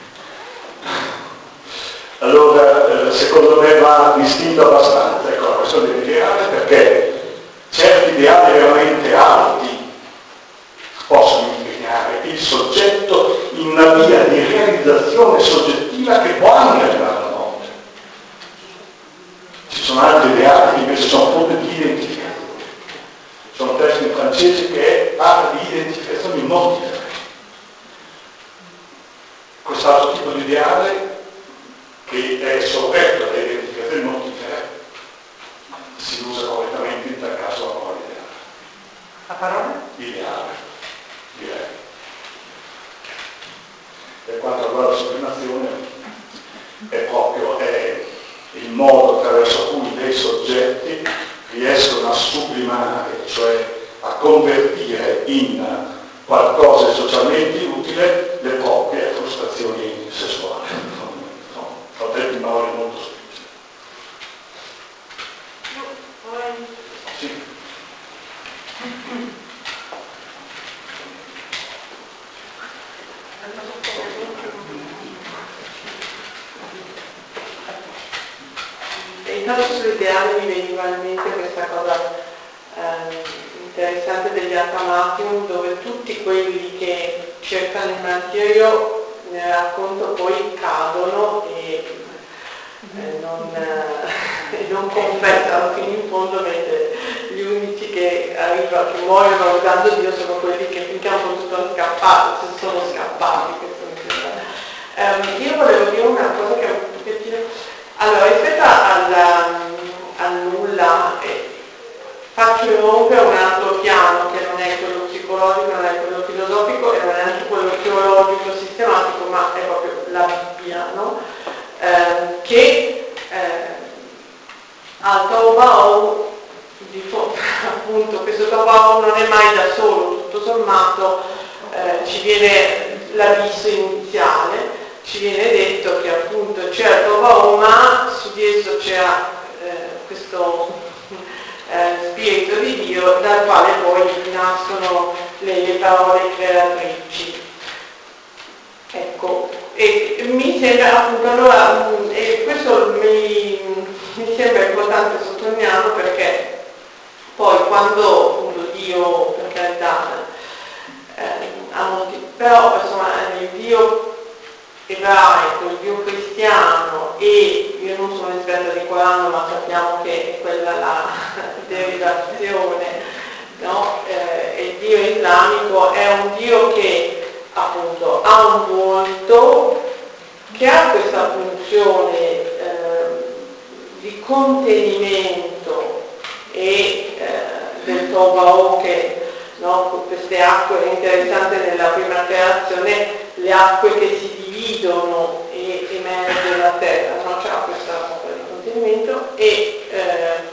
Allora, eh, secondo me va distinto abbastanza, ecco, la questione dell'ideale, perché certi ideali veramente alti possono impegnare il soggetto in una via di realizzazione soggettiva che può anche arrivare alla morte. Ci sono altri ideali che invece sono proprio di identificazione. Sono testi in francese che parla di identificazioni non differenti. Quest'altro tipo di ideale, che è soggetto alle identificazioni non differenti, si usa correttamente in tal caso la parola ideale. La parola? Ideale, direi. Per quanto riguarda la sublimazione, è proprio è il modo attraverso cui dei soggetti riescono a sublimare, cioè a convertire in qualcosa di socialmente utile le proprie frustrazioni sessuali. Ho detto in parole molto specie. Sì. E intanto sull'ideale mi veniva in mente questa cosa eh, interessante degli Atamatium, dove tutti quelli che cercano il martirio nel racconto poi cadono e eh, non, eh, non confessano fino in fondo, mentre gli unici che arrivano, che muoiono usando Dio sono quelli che finché hanno potuto scappare, se sono scappati. Questo mi sembra. Um, io volevo dire una cosa che è un pochettino... Allora, rispetto al, al nulla, eh, faccio irrompere un altro piano che non è quello psicologico, non è quello filosofico e non è neanche quello teologico sistematico, ma è proprio la Bibbia, no? Eh, che eh, al Taobao, appunto, questo Taobao non è mai da solo, tutto sommato eh, ci viene l'abisso iniziale, ci viene detto che appunto c'era il Taobao, ma su di esso c'era eh, questo eh, spirito di Dio dal quale poi nascono le, le parole creatrici. Ecco, e mi sembra appunto allora, e questo mi, mi sembra importante sottolinearlo perché poi quando appunto Dio, per carità, eh, ha molti, però insomma il Dio ebraico, il Dio cristiano, e io non sono esperta di Corano ma sappiamo che è quella la derivazione, no? Eh, il Dio islamico è un Dio che appunto ha un volto, che ha questa funzione eh, di contenimento e eh, del Tobao, che no, con queste acque, è interessante nella prima creazione le acque che si dividono e emerge la terra, no? C'è questa opera di contenimento e, eh,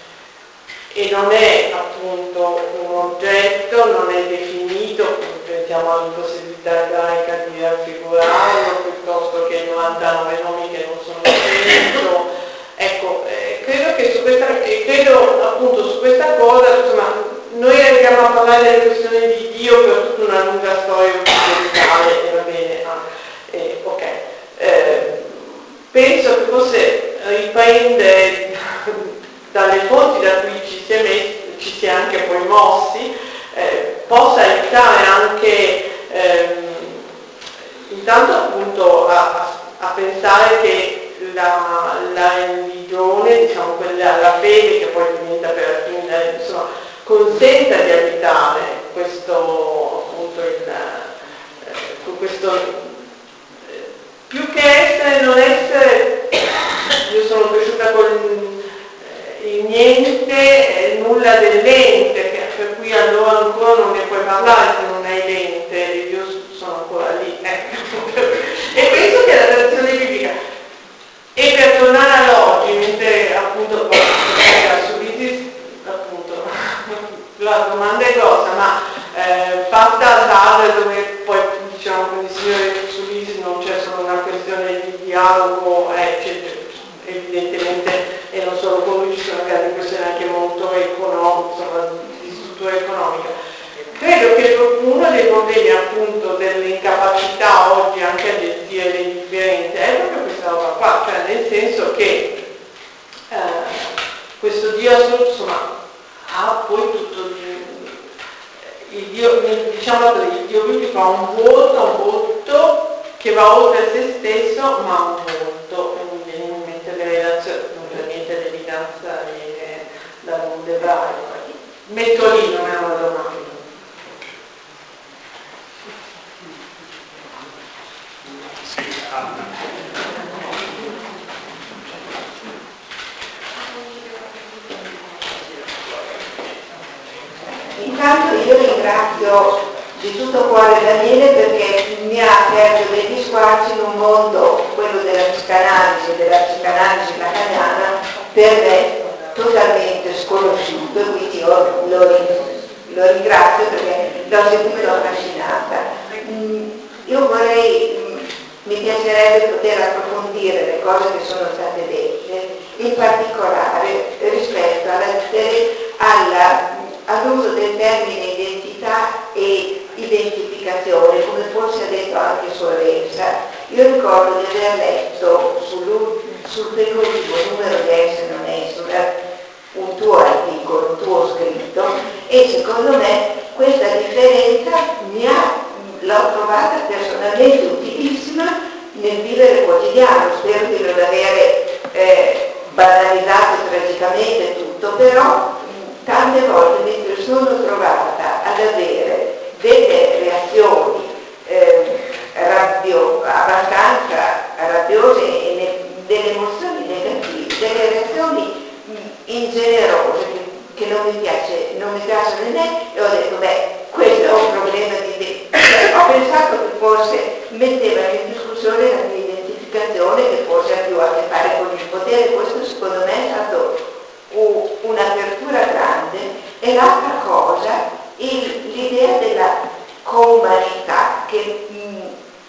e non è appunto un oggetto, non è definito, pensiamo all'impossibilità ebraica di raffigurarlo, piuttosto che novantanove nomi che non sono scritto. Ecco, eh, credo che su questa, eh, credo appunto su questa cosa, insomma, noi arriviamo a parlare delle questioni di Dio per tutta una lunga storia occidentale, e va bene, ah, eh, ok. Eh, penso che forse riprendere dalle fonti da cui ci si è, messi, ci si è anche poi mossi, eh, possa aiutare anche ehm, intanto appunto a, a pensare che la, la religione, diciamo quella, la fede che poi diventa per fine, insomma, consenta di abitare questo appunto il, eh, questo eh, più che essere, non essere, io sono cresciuta con eh, il niente, eh, nulla dell'ente, che, per cui allora ancora non ne puoi parlare se non hai l'ente, io sono ancora lì, ecco. E penso che la tradizione biblica, e per tornare all'oggi, mentre appunto subiti, appunto la domanda è grossa, ma eh, fatta a tarde, dove poi diciamo con il signore Sulisi non c'è solo una questione di dialogo, eh, c'è, evidentemente, e non solo con lui, ci sono grandi questioni anche molto economiche, insomma, di struttura economica. Credo che uno dei problemi appunto del Dio biblico ha un volto, un volto che va oltre se stesso, ma un volto, e mi viene in mente le relazioni, non per niente l'eleganza dal mondo ebraico. Metto lì, non è una domanda. Intanto io ringrazio di tutto cuore Daniele perché mi ha aperto degli squarci in un mondo, quello della psicanalisi, della psicanalisi lacaniana, per me totalmente sconosciuto, quindi io lo, lo ringrazio perché l'ho seguito, l'ho affascinata. Mm, io vorrei, mm, mi piacerebbe poter approfondire le cose che sono state dette, in particolare rispetto alla, alla all'uso del termine identità e identificazione, come forse ha detto anche Sorresa. Io ricordo di aver letto sul, sul penultimo numero di Essere non Essere un tuo articolo, un tuo scritto, e secondo me questa differenza mi ha, l'ho trovata personalmente utilissima nel vivere quotidiano. Spero di non avere eh, banalizzato tragicamente tutto, però tante volte mi sono trovata ad avere delle reazioni eh, rabbio, abbastanza rabbiose e ne, delle emozioni negative, delle reazioni mh, ingenerose che, che non mi piace, non mi piacciono in me, e ho detto beh, questo è un problema di me. Ho pensato che forse metteva in discussione la mia identificazione, che forse ha più a che fare con il potere. Questo secondo me è stato un'apertura grande. E l'altra cosa, il, l'idea della comunità, che mh,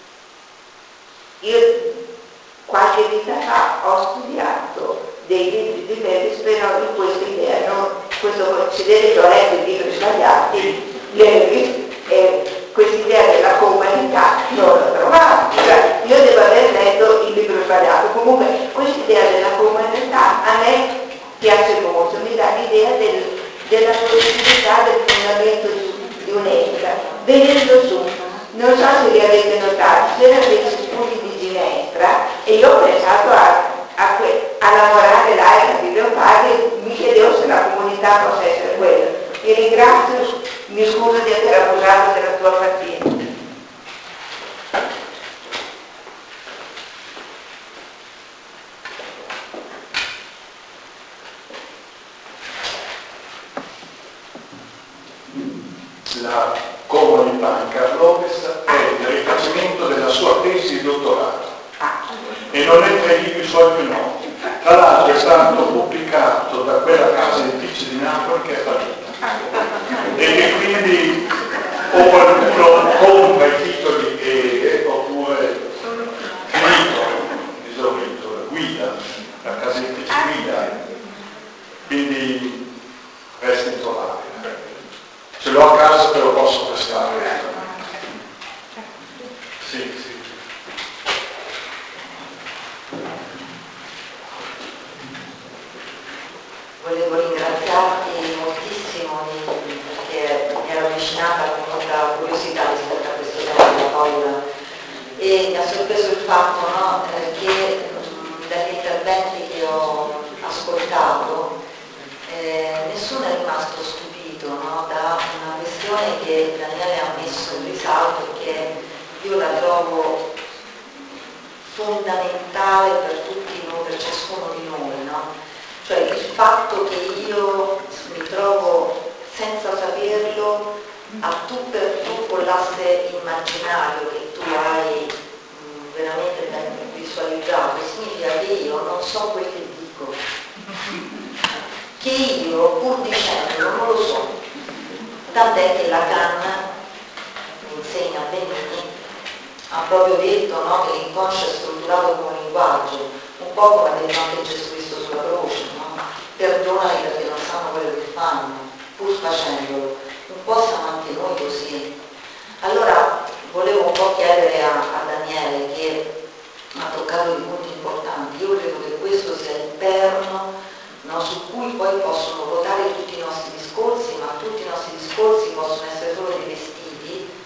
io qualche vita fa ho studiato dei libri di Levis, però di questa idea, no? Questo si vede che ho letto i libri sbagliati, Levis, e questa idea della comunità non l'ho trovata. Cioè, io devo aver letto il libro sbagliato. Comunque questa idea della comunità a me piace molto, mi dà l'idea del, della possibilità del fondamento di, di un'etica. Venendo su, non so se li avete notati, c'erano degli spunti di ginestra e io ho pensato a, a, que, a lavorare là e a Leopardi e mi chiedevo se la comunità possa essere quella. Ti ringrazio, mi scuso di aver abusato della tua fatica. La comunità in Carloves è il rifacimento della sua tesi di dottorato e non è tra i libri suoi più noti. Tra l'altro è stato pubblicato da quella casa editrice di Napoli che è fallita e che quindi o qualcuno compra i titoli e, oppure finito, esaurito, la guida, la casa editrice guida, quindi resta introvabile. Ce l'ho a casa, te lo posso prestare. Sì, sì. Volevo ringraziarti moltissimo perché mi ero avvicinata con molta curiosità rispetto a questo tema della paura e mi ha sorpreso il fatto, no, che dagli interventi che ho ascoltato eh, nessuno è rimasto stupito, no, da una questione che Daniele ha messo in risalto e che io la trovo fondamentale per tutti noi, per ciascuno di noi, no? Cioè il fatto che io mi trovo senza saperlo a tu per tu con l'asse immaginario che tu hai mh, veramente ben visualizzato, significa che io non so quel che dico, che io pur dicendo non lo so, tant'è che Lacan mi insegna a Benigni ha proprio detto, no, che l'inconscio è strutturato come un linguaggio, un po' come ha detto anche Gesù Cristo sulla croce, no? Perdonali perché non sanno quello che fanno, pur facendolo. Un po' siamo anche noi così. Allora volevo un po' chiedere a, a Daniele, che ha toccato dei punti importanti. Io credo che questo sia il perno, no, su cui poi possono ruotare tutti i nostri discorsi, ma tutti i nostri discorsi possono essere solo dei vestiti a proposito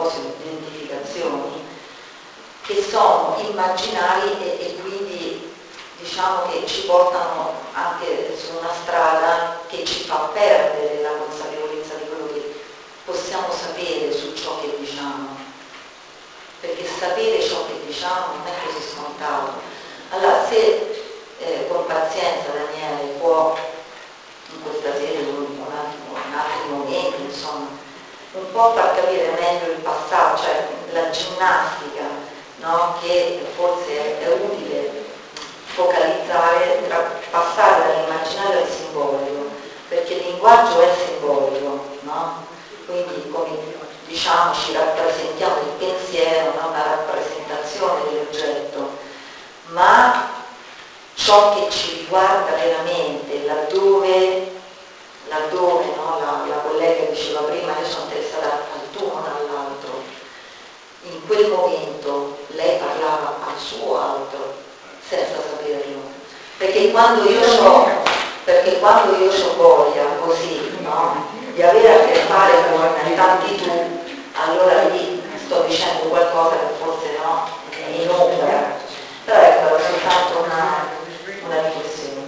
proposito di identificazioni, che sono immaginari e, e quindi diciamo che ci portano anche su una strada che ci fa perdere la consapevolezza di quello che possiamo sapere su ciò che diciamo, perché sapere ciò che diciamo non è così scontato. Allora, se eh, con pazienza Daniele può in questa serie, un attimo, in altri momenti, insomma, un po' far capire meglio il passato, cioè la ginnastica, no? Che forse è, è utile focalizzare, tra, passare dall'immaginario al simbolico, perché il linguaggio è simbolico, no? Quindi come diciamo ci rappresentiamo il pensiero, non una rappresentazione dell'oggetto, ma ciò che ci riguarda veramente, laddove, laddove no? la, la collega diceva prima, io sono interessata al tu, non all'altro. In quel momento lei parlava al suo altro, senza saperlo. Perché quando io so, perché quando io so voglia così, no? Di avere a che fare con tanti tu, allora lì sto dicendo qualcosa che forse no, è in ombra. Però ecco, è soltanto una, una riflessione.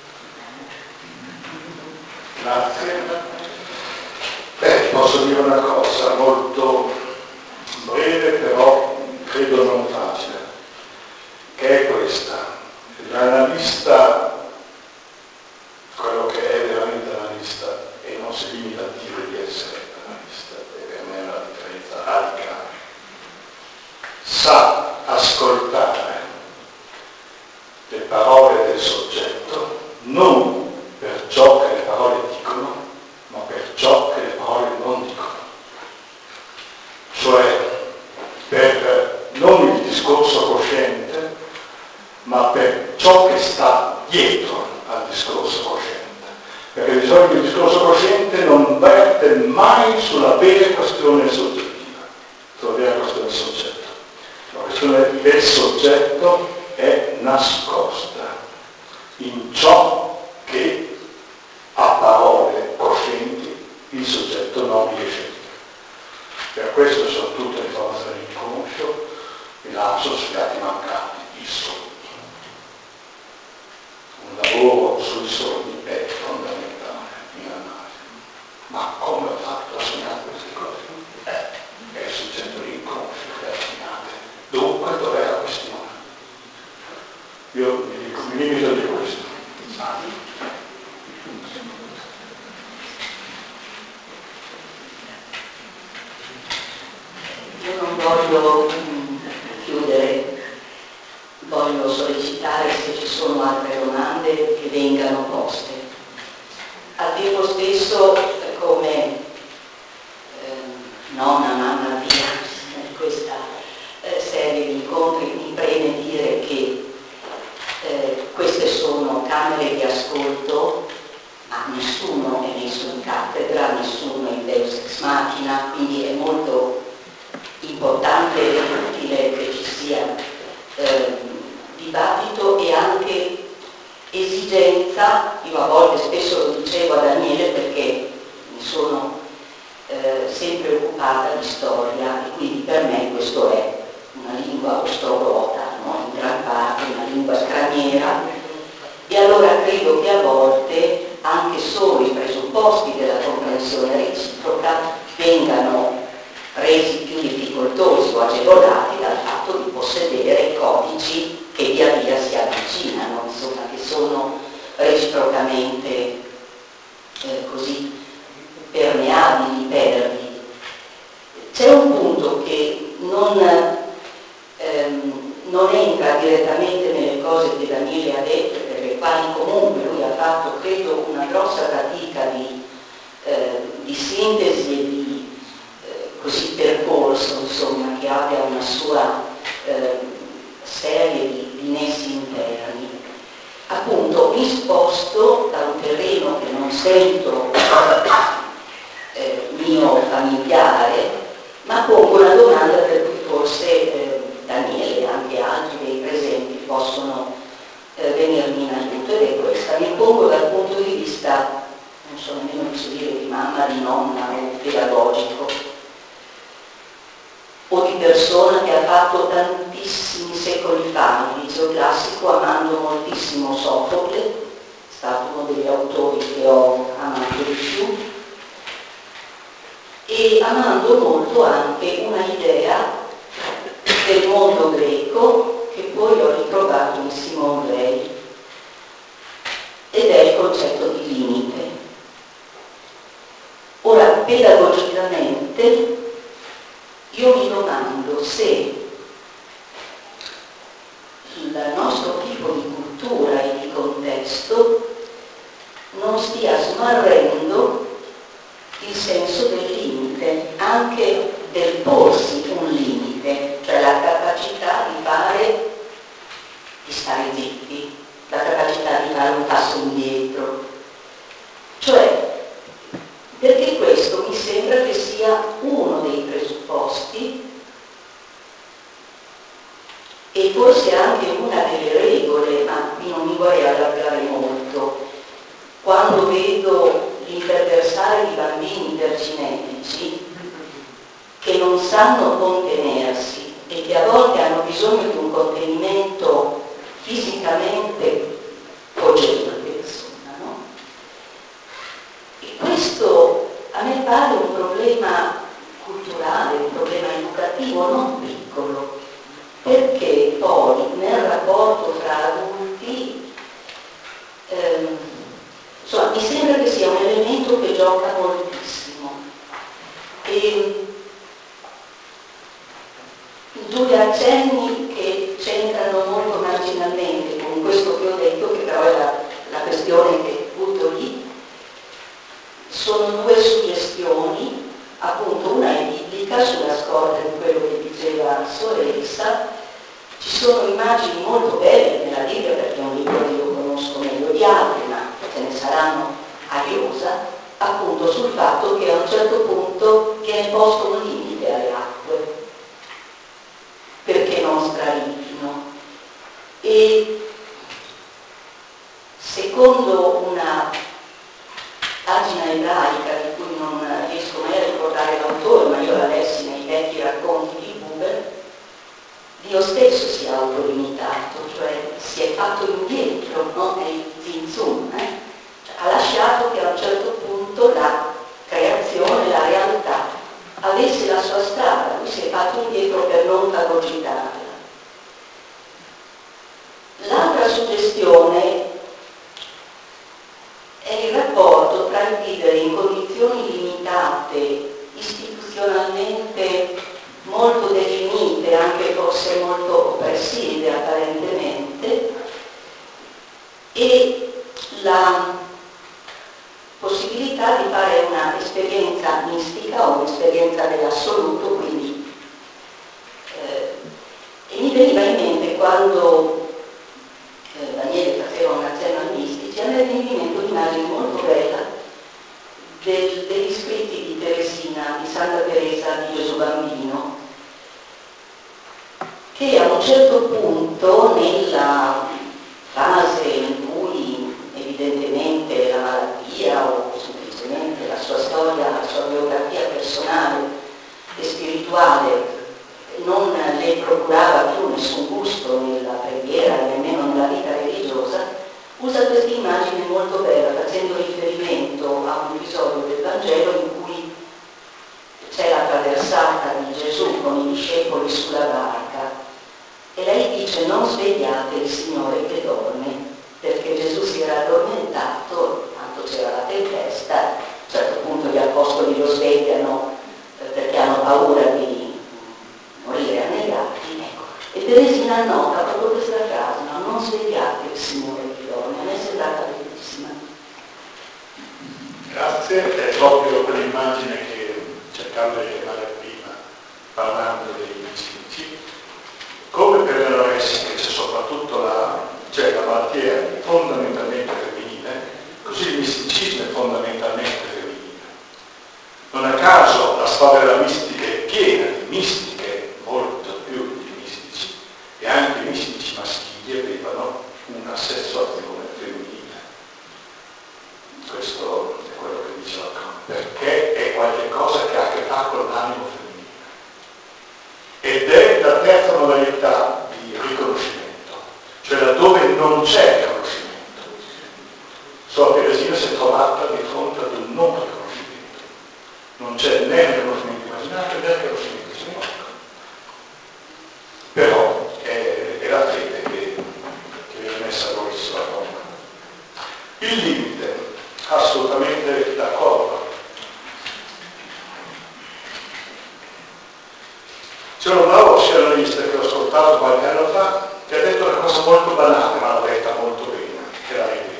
Grazie. Beh, posso dire una cosa molto breve, però credo non facile, che è questa. L'analista, quello che è veramente analista, e non si limita a dire di essere analista, e per me è una differenza radicale, sa ascoltare le parole del soggetto non per ciò che le parole dicono, ma per ciò che le parole non dicono. Cioè per non il discorso cosciente, ma per ciò che sta dietro al discorso cosciente. Perché di solito il discorso cosciente non verte mai sulla vera questione soggettiva, sulla vera questione del soggetto. La questione del soggetto è nascosta in ciò che a parole coscienti il soggetto non riesce a dire. Per questo sono tutte le informazioni inconscio, il lapsus, gli atti mancati, i sogni. Un lavoro sui sogni è fondamentale in analisi. Ma come ho fatto a sognare queste cose? Eh, è il soggetto inconscio che ha sognato. Dunque dov'è la questione? Io mi, dico, mi limito a dire questo. Io non voglio mh, chiudere, voglio sollecitare se ci sono altre domande che vengano poste. Al tempo stesso, come eh, nonna, mamma, via, questa eh, serie di incontri, mi preme dire che eh, queste sono camere di ascolto, ma nessuno è messo in cattedra, nessuno è in Deus ex machina, quindi è molto importante e utile che ci sia eh, dibattito e anche esigenza. Io a volte spesso lo dicevo a Daniele perché mi sono eh, sempre occupata di storia e quindi per me questo è una lingua ostrogota, no? In gran parte una lingua straniera, e allora credo che a volte anche solo i presupposti della comprensione reciproca vengano resi più difficoltosi o agevolati dal fatto di possedere codici che via via si avvicinano, insomma, che sono reciprocamente eh, così permeabili, pervi. C'è un punto che non, ehm, non entra direttamente nelle cose che Daniele ha detto, per le quali comunque lui ha fatto, credo, una grossa fatica di, eh, di sintesi e di così percorso, insomma, che abbia una sua eh, serie di, di nessi interni. Appunto, mi sposto da un terreno che non sento eh, mio familiare, ma pongo una domanda per cui forse eh, Daniele e anche altri dei presenti possono eh, venirmi in aiuto, ed è questa. Mi pongo dal punto di vista, non so nemmeno se dire di mamma, di nonna o pedagogico. o di persona che ha fatto tantissimi secoli fa il liceo classico, amando moltissimo Sofocle, è stato uno degli autori che ho amato di più, e amando molto anche una idea del mondo greco che poi ho ritrovato in Simone Weil, ed è il concetto di limite. Ora, pedagogicamente, io mi domando se il nostro tipo di cultura e di contesto non stia smarrendo il senso del limite, anche del porsi un limite, cioè la capacità di fare, di stare zitti, la capacità di fare un passo indietro. Cioè, perché questo mi sembra che sia uno dei presupposti e forse anche una delle regole, ma qui non mi vorrei allargare molto. Quando vedo l'interversare di bambini ipercinetici che non sanno contenersi e che a volte hanno bisogno di un contenimento fisicamente cogente, insomma, no? E questo a me pare un problema culturale, un problema educativo non piccolo, perché poi nel rapporto fra adulti ehm, insomma, mi sembra che sia un elemento che gioca moltissimo. E due accenni che c'entrano molto marginalmente con questo che ho detto, che però è la, la questione che butto lì, sono due suggestioni, appunto una è biblica sulla scorta di quello che diceva Soressa. Ci sono immagini molto belle nella Bibbia, perché è un libro che io conosco meglio di altri, ma ce ne saranno a iosa, appunto sul fatto che a un certo punto viene posto un limite alle acque perché non straripino. E secondo una pagina ebraica di cui non riesco mai a ricordare l'autore, ma io la lessi nei vecchi racconti di Buber, Dio stesso si è autolimitato, cioè si è fatto indietro, no? È il zinzum, eh? Cioè, ha lasciato che a un certo punto la creazione, la realtà, avesse la sua strada, lui si è fatto indietro per non fagogitarla. L'altra suggestione è il rapporto tra il vivere in condizioni limitate, istituzionalmente molto definite, anche forse molto oppressive apparentemente, e la possibilità di fare un'esperienza mistica o un'esperienza dell'assoluto, quindi eh, e mi veniva in mente quando eh, Daniele faceva un accenno ai mistici, a me veniva in mente un'immagine molto bella del, degli scritti di Teresina, di Santa Teresa di Gesù Bambino, che a un certo punto nella fase in cui evidentemente la malattia o semplicemente la sua storia, la sua biografia personale e spirituale non le procurava più nessun gusto nella preghiera e nemmeno nella vita religiosa, usa questa immagine molto bella facendo riferimento a un episodio del Vangelo in cui c'è la traversata di Gesù con i discepoli sulla barca e lei dice: non svegliate il Signore che dorme, perché Gesù si era addormentato, tanto c'era la tempesta. A un certo punto gli apostoli lo svegliano eh, perché hanno paura di morire annegati, ecco. E Teresina annota proprio questa frase: no, non svegliate il Signore che dorme. A me è sembrata bellissima. Grazie, è proprio quell'immagine che cercavo di chiamare prima, parlando dei mistici, come per l'anoressi che c'è soprattutto la, cioè la malattia è fondamentalmente femminile, così il misticismo è fondamentalmente femminile. Non a caso la storia della mistica è piena di mistiche, molto più di mistici, e anche i mistici maschili avevano una sessuazione femminile. Questo è quello che dice Lacan, perché è qualche cosa che ha a che fare con l'animo femminile. ed è la terza modalità di riconoscimento, cioè laddove non c'è riconoscimento. Sor Teresina si è trovata di fronte ad un non riconoscimento, non c'è né il riconoscimento immaginario né il riconoscimento simbolico. Però è, è la fede che, che viene messa a voi sulla tomba. Il limite, assolutamente d'accordo. C'è un bravo psicanalista che ho ascoltato qualche anno fa che ha detto una cosa molto banale, ma l'ha detta molto bene, che la ripeto.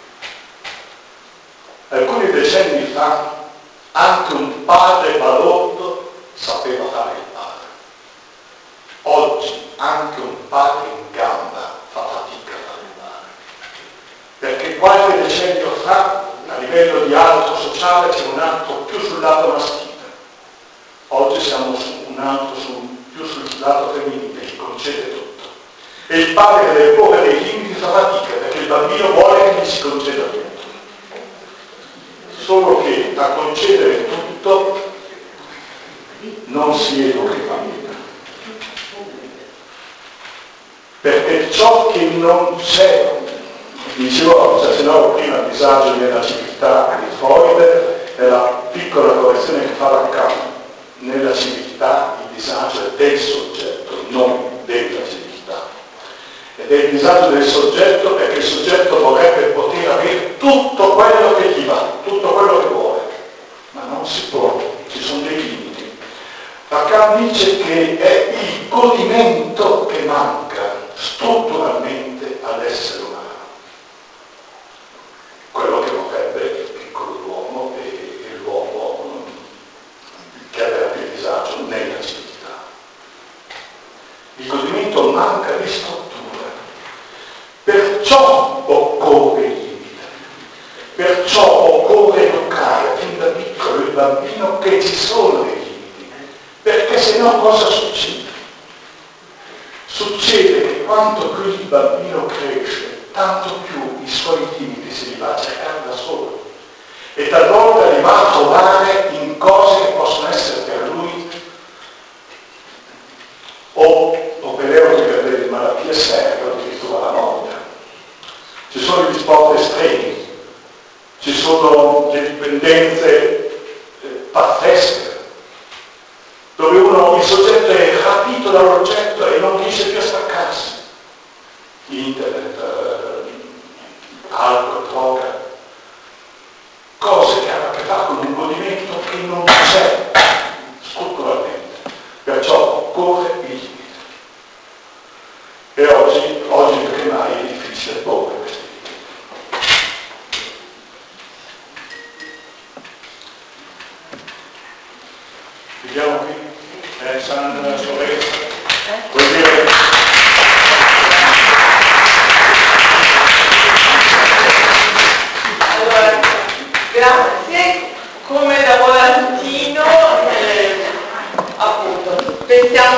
Alcuni decenni fa anche un padre balordo sapeva fare il padre. Oggi anche un padre in gamba fa fatica a fare il padre. Perché qualche decennio fa, a livello di alto sociale, c'è un altro più sul lato maschile. Oggi siamo su un altro su, più sul lato femminile, che concede tutto. E il padre che deve porre dei limiti fa fatica, perché il bambino vuole che gli si conceda tutto. Solo che a concedere tutto non si educa il bambino. Perché ciò che non c'è, dicevo, cioè, se no prima il disagio nella civiltà di Freud è la piccola correzione che fa Lacan. Nella civiltà il disagio è del soggetto, non della civiltà. Ed è il disagio del soggetto perché il soggetto vorrebbe poter avere tutto quello che gli va, tutto quello che vuole, ma non si può, ci sono dei limiti. Lacan dice che è il godimento che manca strutturalmente all'essere umano. Quello che vorrebbe il piccolo uomo e, e l'uomo che aveva più disagio nella civiltà. Il godimento manca di struttura. Perciò occorre il limite, perciò occorre educare fin da piccolo il bambino che ci sono dei limiti, perché se no cosa succede? Succede che quanto più il bambino cresce, tanto più i suoi limiti se li va a cercare da solo e talvolta li va a trovare in cose che possono essere per lui o, o per euro per delle malattie serie o addirittura la morte. Ci sono gli sport estremi, ci sono le dipendenze eh, pazzesche, dove uno, il soggetto è rapito dall'oggetto e non riesce più a staccarsi. Internet, eh, alcol, droga, cose che hanno a che fare con un godimento che non c'è strutturalmente. Perciò occorre il limite. E oggi, oggi più che mai è difficile porre questi limiti. Vediamo qui, eh, Sandra Sorella, vuol dire... Allora, grazie. Come da volantino, eh, appunto, pensiamo